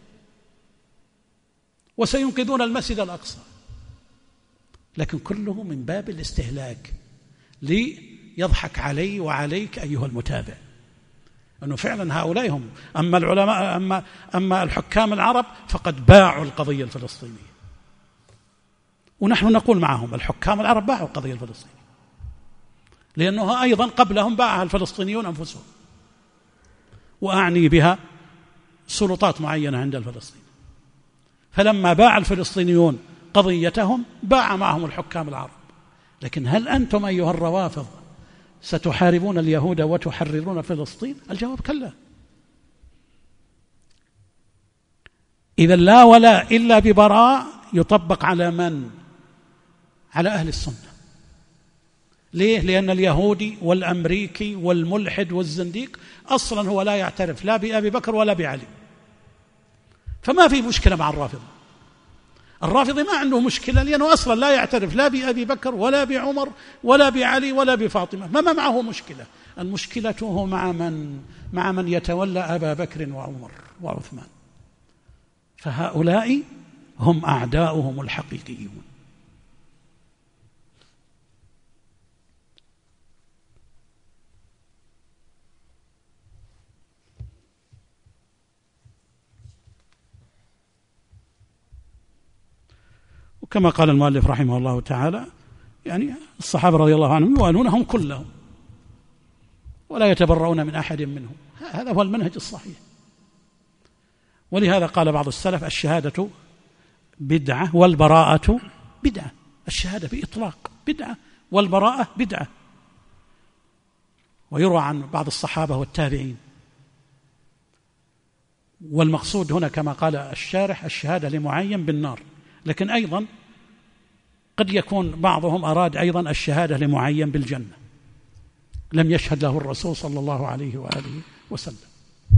وسينقذون المسجد الأقصى، لكن كله من باب الاستهلاك ليضحك علي وعليك أيها المتابع أنه فعلا هؤلاء هم. أما العلماء أما, أما الحكام العرب فقد باعوا القضية الفلسطينية، ونحن نقول معهم الحكام العرب باعوا القضية الفلسطينية، لأنها أيضا قبلهم باعها الفلسطينيون أنفسهم، وأعني بها سلطات معينة عند الفلسطينيين. فلما باع الفلسطينيون قضيتهم باع معهم الحكام العرب. لكن هل أنتم أيها الروافض ستحاربون اليهود وتحررون فلسطين؟ الجواب كلا. إذا لا ولا إلا ببراء يطبق على من؟ على أهل السنة. ليه؟ لأن اليهودي والأمريكي والملحد والزنديق أصلا هو لا يعترف لا بأبي بكر ولا بعلي، فما في مشكلة مع الرافضة. الرافضي ما عنده مشكلة لأنه أصلا لا يعترف لا بأبي بكر ولا بعمر ولا بعلي ولا بفاطمة، ما معه مشكلة. المشكلة هو مع من؟ مع من يتولى أبا بكر وعمر وعثمان، فهؤلاء هم أعداؤهم الحقيقيون. وكما قال المؤلف رحمه الله تعالى، يعني الصحابة رضي الله عنهم يوالونهم كلهم ولا يتبرؤون من أحد منهم، هذا هو المنهج الصحيح. ولهذا قال بعض السلف: الشهادة بدعة والبراءة بدعة. الشهادة بإطلاق بدعة والبراءة بدعة. ويروى عن بعض الصحابة والتابعين، والمقصود هنا كما قال الشارح الشهادة لمعين بالنار، لكن أيضا قد يكون بعضهم أراد أيضا الشهادة لمعين بالجنة لم يشهد له الرسول صلى الله عليه وآله وسلم،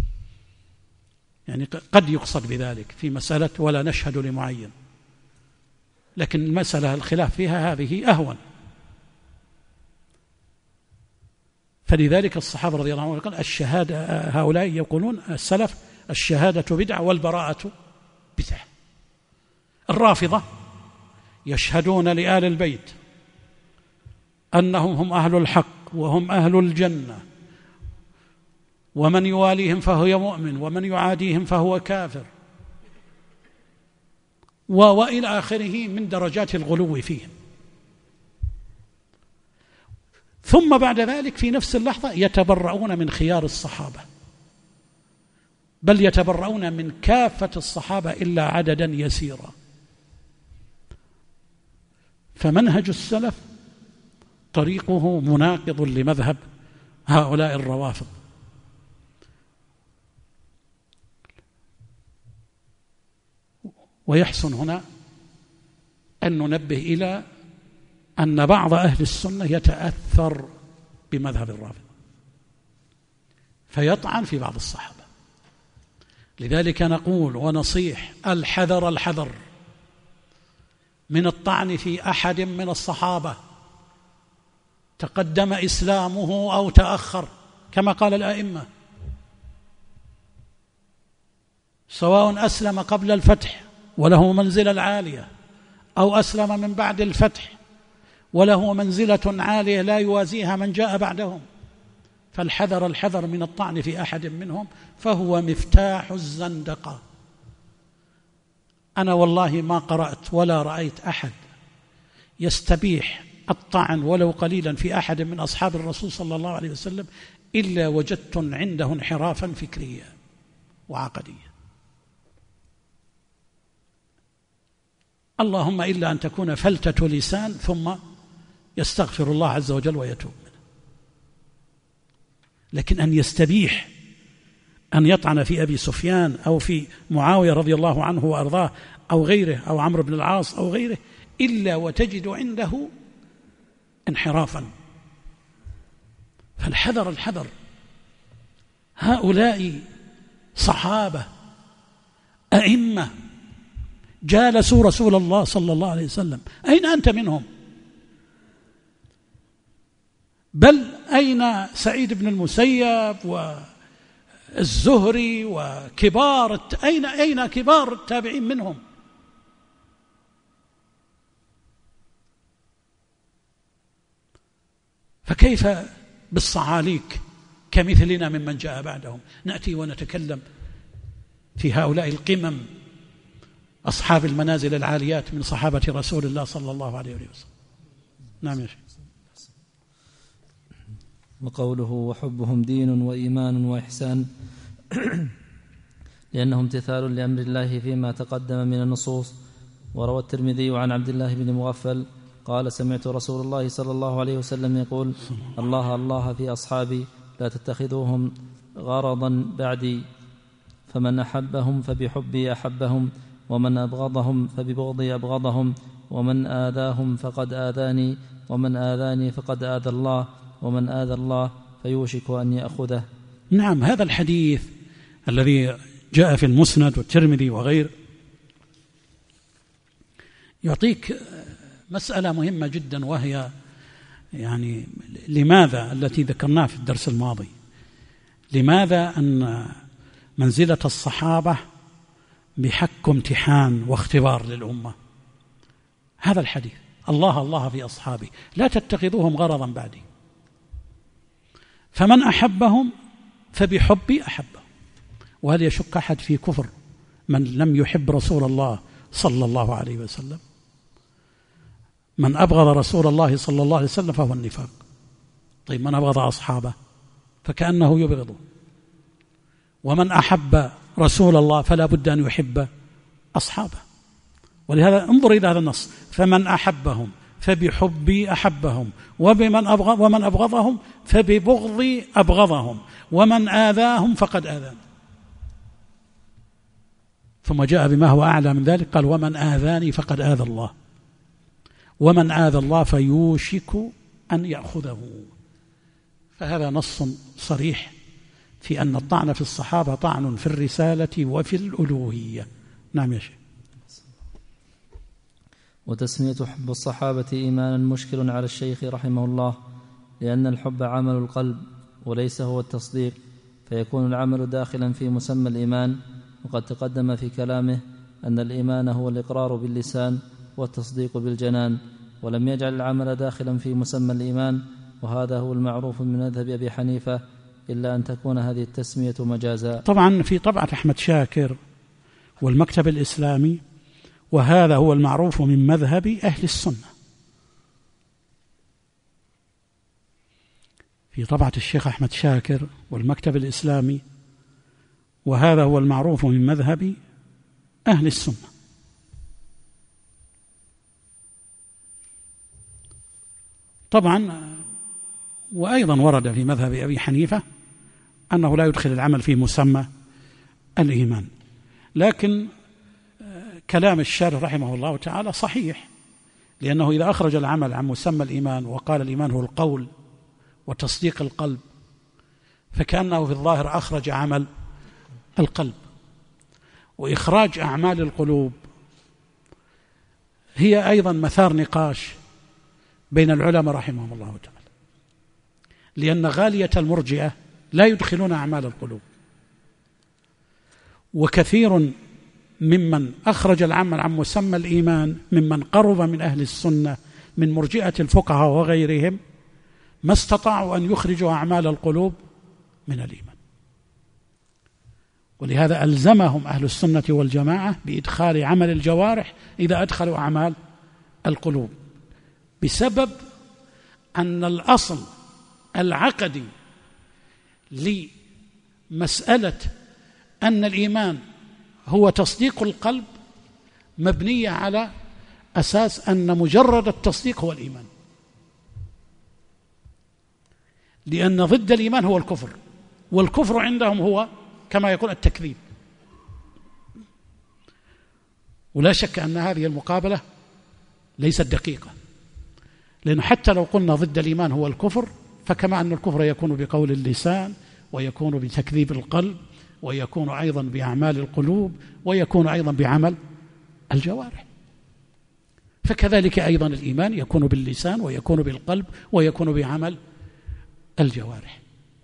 يعني قد يقصد بذلك في مسألة ولا نشهد لمعين، لكن المسألة الخلاف فيها هذه أهون. فلذلك الصحابة رضي الله عنهم قال الشهادة، هؤلاء يقولون السلف الشهادة بدعة والبراءة بدعة. الرافضة يشهدون لآل البيت أنهم هم أهل الحق وهم أهل الجنة، ومن يواليهم فهو مؤمن ومن يعاديهم فهو كافر، وإلى آخره من درجات الغلو فيهم. ثم بعد ذلك في نفس اللحظة يتبرؤون من خيار الصحابة، بل يتبرؤون من كافة الصحابة إلا عددا يسيرا. فمنهج السلف طريقه مناقض لمذهب هؤلاء الروافض. ويحسن هنا أن ننبه إلى أن بعض أهل السنة يتأثر بمذهب الرافضة فيطعن في بعض الصحابة. لذلك نقول ونصيح: الحذر الحذر من الطعن في أحد من الصحابة، تقدم إسلامه أو تأخر، كما قال الآئمة، سواء أسلم قبل الفتح وله منزلة العالية، أو أسلم من بعد الفتح وله منزلة عالية لا يوازيها من جاء بعدهم. فالحذر الحذر من الطعن في أحد منهم، فهو مفتاح الزندقة. أنا والله ما قرأت ولا رأيت أحد يستبيح الطعن ولو قليلا في أحد من أصحاب الرسول صلى الله عليه وسلم إلا وجدت عنده انحرافا فكريا وعقديا، اللهم إلا أن تكون فلتة لسان ثم يستغفر الله عز وجل ويتوب منه. لكن أن يستبيح أن يطعن في أبي سفيان أو في معاوية رضي الله عنه وأرضاه أو غيره أو عمرو بن العاص أو غيره إلا وتجد عنده انحرافا. فالحذر الحذر، هؤلاء صحابة أئمة جالسوا رسول الله صلى الله عليه وسلم، أين أنت منهم؟ بل أين سعيد بن المسيب والزهري وكبار أين أين كبار التابعين منهم؟ فكيف بالصعاليك كمثلنا ممن جاء بعدهم؟ نأتي ونتكلم في هؤلاء القمم أصحاب المنازل العاليات من صحابة رسول الله صلى الله عليه وسلم. نعم يا شيخ. وقوله وحبهم دين وإيمان وإحسان لأنهم امتثال لأمر الله فيما تقدم من النصوص. وروى الترمذي عن عبد الله بن مغفل قال سمعت رسول الله صلى الله عليه وسلم يقول الله الله في أصحابي لا تتخذوهم غرضا بعدي، فمن أحبهم فبحبي أحبهم، ومن أبغضهم فببغضي أبغضهم، ومن آذاهم فقد آذاني، ومن آذاني فقد آذى الله، ومن آذى الله فيوشك أن يأخذه. نعم، هذا الحديث الذي جاء في المسند والترمذي وغير يعطيك مسألة مهمة جدا، وهي يعني لماذا التي ذكرناها في الدرس الماضي، لماذا أن منزلة الصحابة بحق امتحان واختبار للأمة. هذا الحديث الله الله في أصحابي لا تتخذوهم غرضا بعدي، فمن أحبهم فبحبي أحبهم. وهل يشك أحد في كفر من لم يحب رسول الله صلى الله عليه وسلم؟ من أبغض رسول الله صلى الله عليه وسلم فهو النفاق. طيب من أبغض أصحابه فكأنه يبغضه، ومن أحب رسول الله فلا بد أن يحب أصحابه. ولهذا انظر إلى هذا النص، فمن أحبهم فبحبي أحبهم، وبمن أبغض ومن أبغضهم فببغضي أبغضهم، ومن آذاهم فقد آذاني. ثم جاء بما هو أعلى من ذلك، قال ومن آذاني فقد آذى الله، ومن آذى الله فيوشك أن يأخذه. فهذا نص صريح في أن الطعن في الصحابة طعن في الرسالة وفي الألوهية. نعم يا شيخ. وتسمية حب الصحابة إيمانا مشكل على الشيخ رحمه الله، لأن الحب عمل القلب وليس هو التصديق، فيكون العمل داخلا في مسمى الإيمان. وقد تقدم في كلامه أن الإيمان هو الإقرار باللسان والتصديق بالجنان، ولم يجعل العمل داخلا في مسمى الإيمان، وهذا هو المعروف من مذهب أبي حنيفة، إلا أن تكون هذه التسمية مجازا. طبعا في طبعة أحمد شاكر والمكتب الإسلامي، وهذا هو المعروف من مذهب أهل السنة. في طبعة الشيخ أحمد شاكر والمكتب الإسلامي، وهذا هو المعروف من مذهب أهل السنة. طبعا وأيضا ورد في مذهب أبي حنيفة أنه لا يدخل العمل في مسمى الإيمان، لكن كلام الشارح رحمه الله تعالى صحيح، لأنه إذا أخرج العمل عن مسمى الإيمان وقال الإيمان هو القول وتصديق القلب، فكأنه في الظاهر أخرج عمل القلب. وإخراج أعمال القلوب هي أيضا مثار نقاش بين العلماء رحمهم الله تعالى، لأن غالية المرجئة لا يدخلون أعمال القلوب، وكثير ممن أخرج العمل عن مسمى الإيمان ممن قرب من أهل السنة من مرجئة الفقهاء وغيرهم ما استطاعوا أن يخرجوا أعمال القلوب من الإيمان. ولهذا ألزمهم أهل السنة والجماعة بإدخال عمل الجوارح إذا أدخلوا أعمال القلوب، بسبب أن الأصل العقدي لمسألة أن الإيمان هو تصديق القلب مبنية على أساس أن مجرد التصديق هو الإيمان، لأن ضد الإيمان هو الكفر، والكفر عندهم هو كما يقول التكذيب. ولا شك أن هذه المقابلة ليست دقيقة، لأنه حتى لو قلنا ضد الإيمان هو الكفر، فكما أن الكفر يكون بقول اللسان، ويكون بتكذيب القلب، ويكون أيضا بأعمال القلوب، ويكون أيضا بعمل الجوارح، فكذلك أيضا الإيمان يكون باللسان، ويكون بالقلب، ويكون بعمل الجوارح.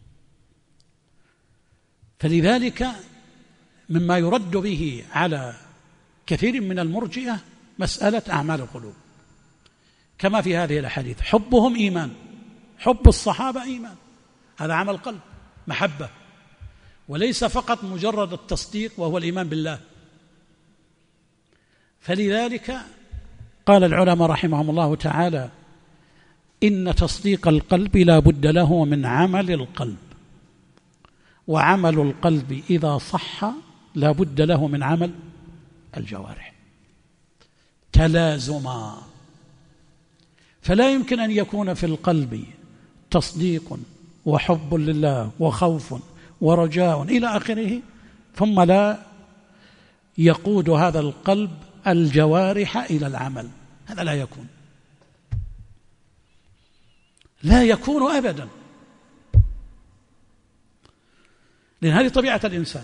فلذلك مما يرد به على كثير من المرجئة مسألة أعمال القلوب، كما في هذه الأحاديث: حبهم إيمان، حب الصحابة إيمان، هذا عمل قلب، محبة، وليس فقط مجرد التصديق وهو الإيمان بالله. فلذلك قال العلماء رحمهم الله تعالى: إن تصديق القلب لا بد له من عمل القلب، وعمل القلب إذا صح لا بد له من عمل الجوارح، تلازما. فلا يمكن أن يكون في القلب تصديق وحب لله وخوف ورجاء إلى آخره، ثم لا يقود هذا القلب الجوارح إلى العمل، هذا لا يكون، لا يكون أبدا، لأن هذه طبيعة الإنسان.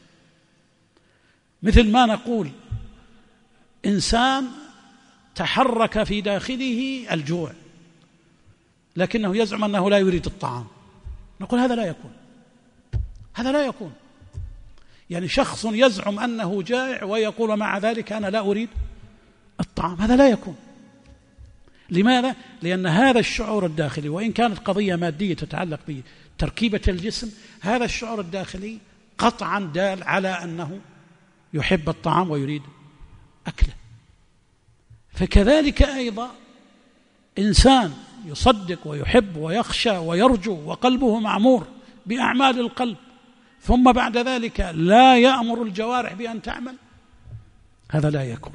مثل ما نقول إنسان تحرك في داخله الجوع لكنه يزعم أنه لا يريد الطعام، نقول هذا لا يكون، هذا لا يكون. يعني شخص يزعم أنه جائع ويقول مع ذلك أنا لا أريد الطعام، هذا لا يكون. لماذا؟ لأن هذا الشعور الداخلي، وإن كانت قضية مادية تتعلق بتركيبة الجسم، هذا الشعور الداخلي قطعا دال على أنه يحب الطعام ويريد أكله. فكذلك أيضا إنسان يصدق ويحب ويخشى ويرجو وقلبه معمور بأعمال القلب، ثم بعد ذلك لا يأمر الجوارح بأن تعمل، هذا لا يكون.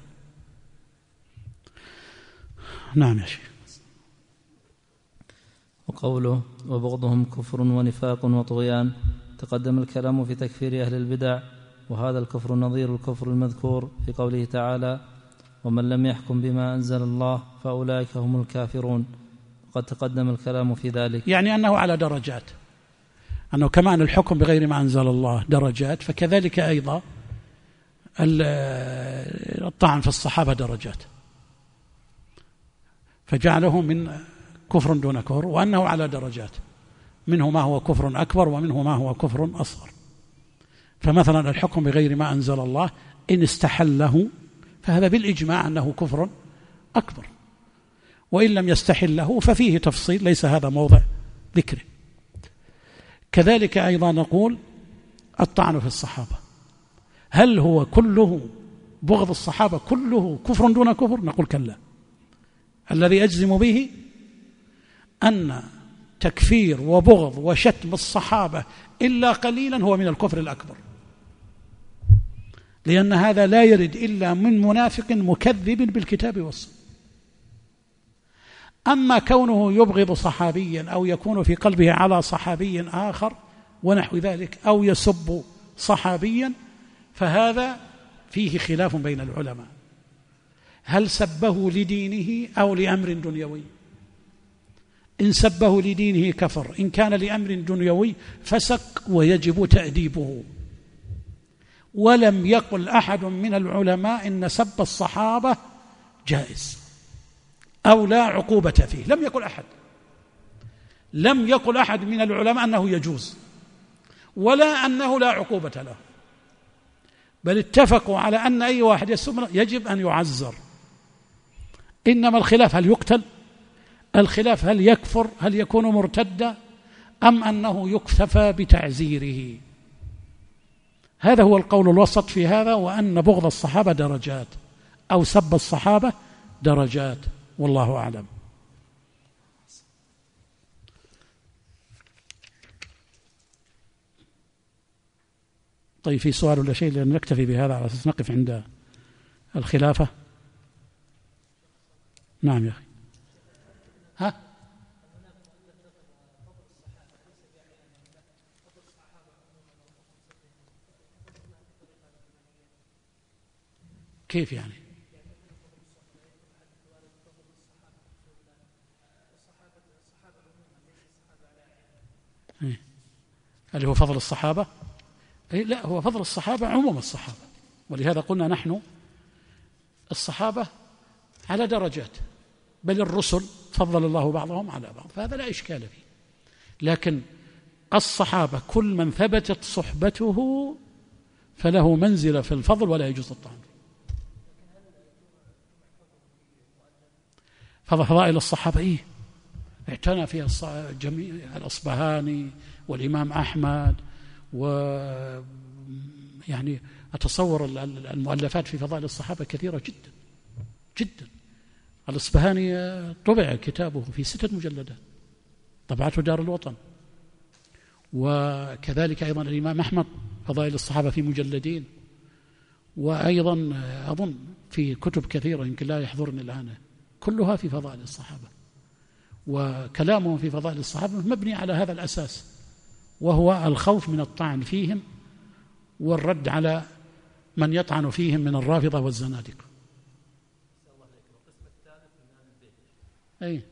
نعم يا شيخ. وقوله وبغضهم كفر ونفاق وطغيان، تقدم الكلام في تكفير أهل البدع، وهذا الكفر نظير الكفر المذكور في قوله تعالى ومن لم يحكم بما أنزل الله فأولئك هم الكافرون، وقد تقدم الكلام في ذلك. يعني أنه على درجات، أنه كما أن الحكم بغير ما أنزل الله درجات، فكذلك أيضا الطعن في الصحابة درجات، فجعله من كفر دون كفر، وأنه على درجات، منه ما هو كفر أكبر ومنه ما هو كفر أصغر. فمثلا الحكم بغير ما أنزل الله إن استحله فهذا بالإجماع أنه كفر أكبر، وإن لم يستحله ففيه تفصيل ليس هذا موضع ذكره. كذلك أيضا نقول الطعن في الصحابة، هل هو كله بغض الصحابة كله كفر دون كفر؟ نقول كلا، الذي أجزم به أن تكفير وبغض وشتم الصحابة إلا قليلا هو من الكفر الأكبر، لأن هذا لا يرد إلا من منافق مكذب بالكتاب والسنة. أما كونه يبغض صحابيا أو يكون في قلبه على صحابي آخر ونحو ذلك، أو يسب صحابيا، فهذا فيه خلاف بين العلماء، هل سبه لدينه أو لأمر دنيوي؟ إن سبه لدينه كفر، إن كان لأمر دنيوي فسق ويجب تأديبه. ولم يقل أحد من العلماء إن سب الصحابة جائز أو لا عقوبة فيه، لم يقل أحد، لم يقل أحد من العلماء أنه يجوز ولا أنه لا عقوبة له، بل اتفقوا على أن أي واحد يسب يجب أن يعزر. إنما الخلاف هل يقتل، الخلاف هل يكفر، هل يكون مرتدا، أم أنه يكتفى بتعزيره. هذا هو القول الوسط في هذا، وأن بغض الصحابة درجات أو سب الصحابة درجات، والله أعلم. طيب في سؤال ولا شيء؟ لأن نكتفي بهذا على أساس نقف عند الخلافة. نعم يا أخي. ها؟ كيف يعني؟ إيه؟ هل هو فضل الصحابة؟ إيه لا، هو فضل الصحابة عموم الصحابة، ولهذا قلنا نحن الصحابة على درجات، بل الرسل فضل الله بعضهم على بعض، فهذا لا إشكال فيه. لكن الصحابة كل من ثبتت صحبته فله منزلة في الفضل ولا يجوز الطعن. فضائل الصحابة إيه؟ اعتنى فيها جميع الأصبهاني والإمام أحمد، ويعني أتصور المؤلفات في فضائل الصحابة كثيرة جدا جدا. الأصبهاني طبع كتابه في ستة مجلدات، طبعته دار الوطن. وكذلك أيضا الإمام أحمد فضائل الصحابة في مجلدين، وأيضا أظن في كتب كثيرة يمكن لا يحضرني الآن، كلها في فضائل الصحابة. وكلامهم في فضائل الصحابة مبني على هذا الأساس، وهو الخوف من الطعن فيهم والرد على من يطعن فيهم من الرافضة والزنادقة. أي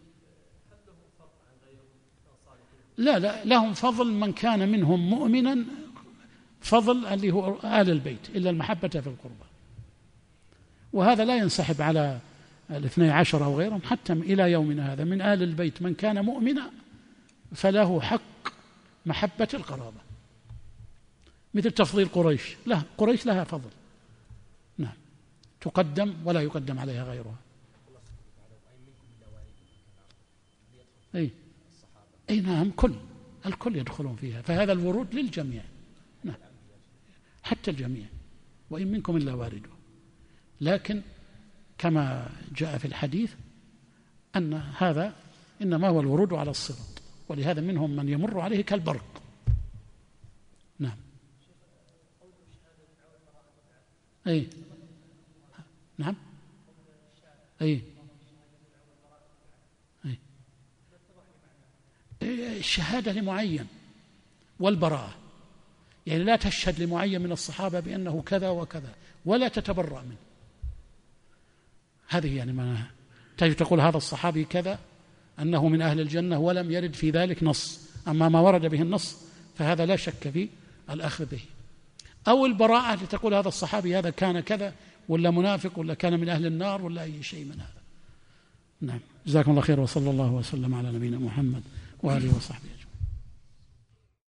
لا لا لهم فضل من كان منهم مؤمنا، فضل اللي هو آل البيت، إلا المحبة في القربى، وهذا لا ينسحب على الاثني عشر أو غيرهم حتى إلى يومنا هذا. من آل البيت من كان مؤمنا فله حق محبة القرابة، مثل تفضيل قريش، لا قريش لها فضل، نعم، تقدم ولا يقدم عليها غيرها. أي أي نعم، كل الكل يدخلون فيها، فهذا الورود للجميع، نعم، حتى الجميع، وإن منكم إلا وارده. لكن كما جاء في الحديث أن هذا إنما هو الورود على الصراط، ولهذا منهم من يمر عليه كالبرق. نعم. أي نعم. أي الشهادة لمعين والبراءة، يعني لا تشهد لمعين من الصحابة بأنه كذا وكذا ولا تتبرأ منه، هذه يعني معناها. تقول هذا الصحابي كذا أنه من أهل الجنة ولم يرد في ذلك نص، أما ما ورد به النص فهذا لا شك في الأخذ به. أو البراءة لتقول هذا الصحابي هذا كان كذا ولا منافق ولا كان من أهل النار ولا أي شيء من هذا. نعم، جزاكم الله خير، وصلى الله وسلم على نبينا محمد وآله وصحبه أجمعين.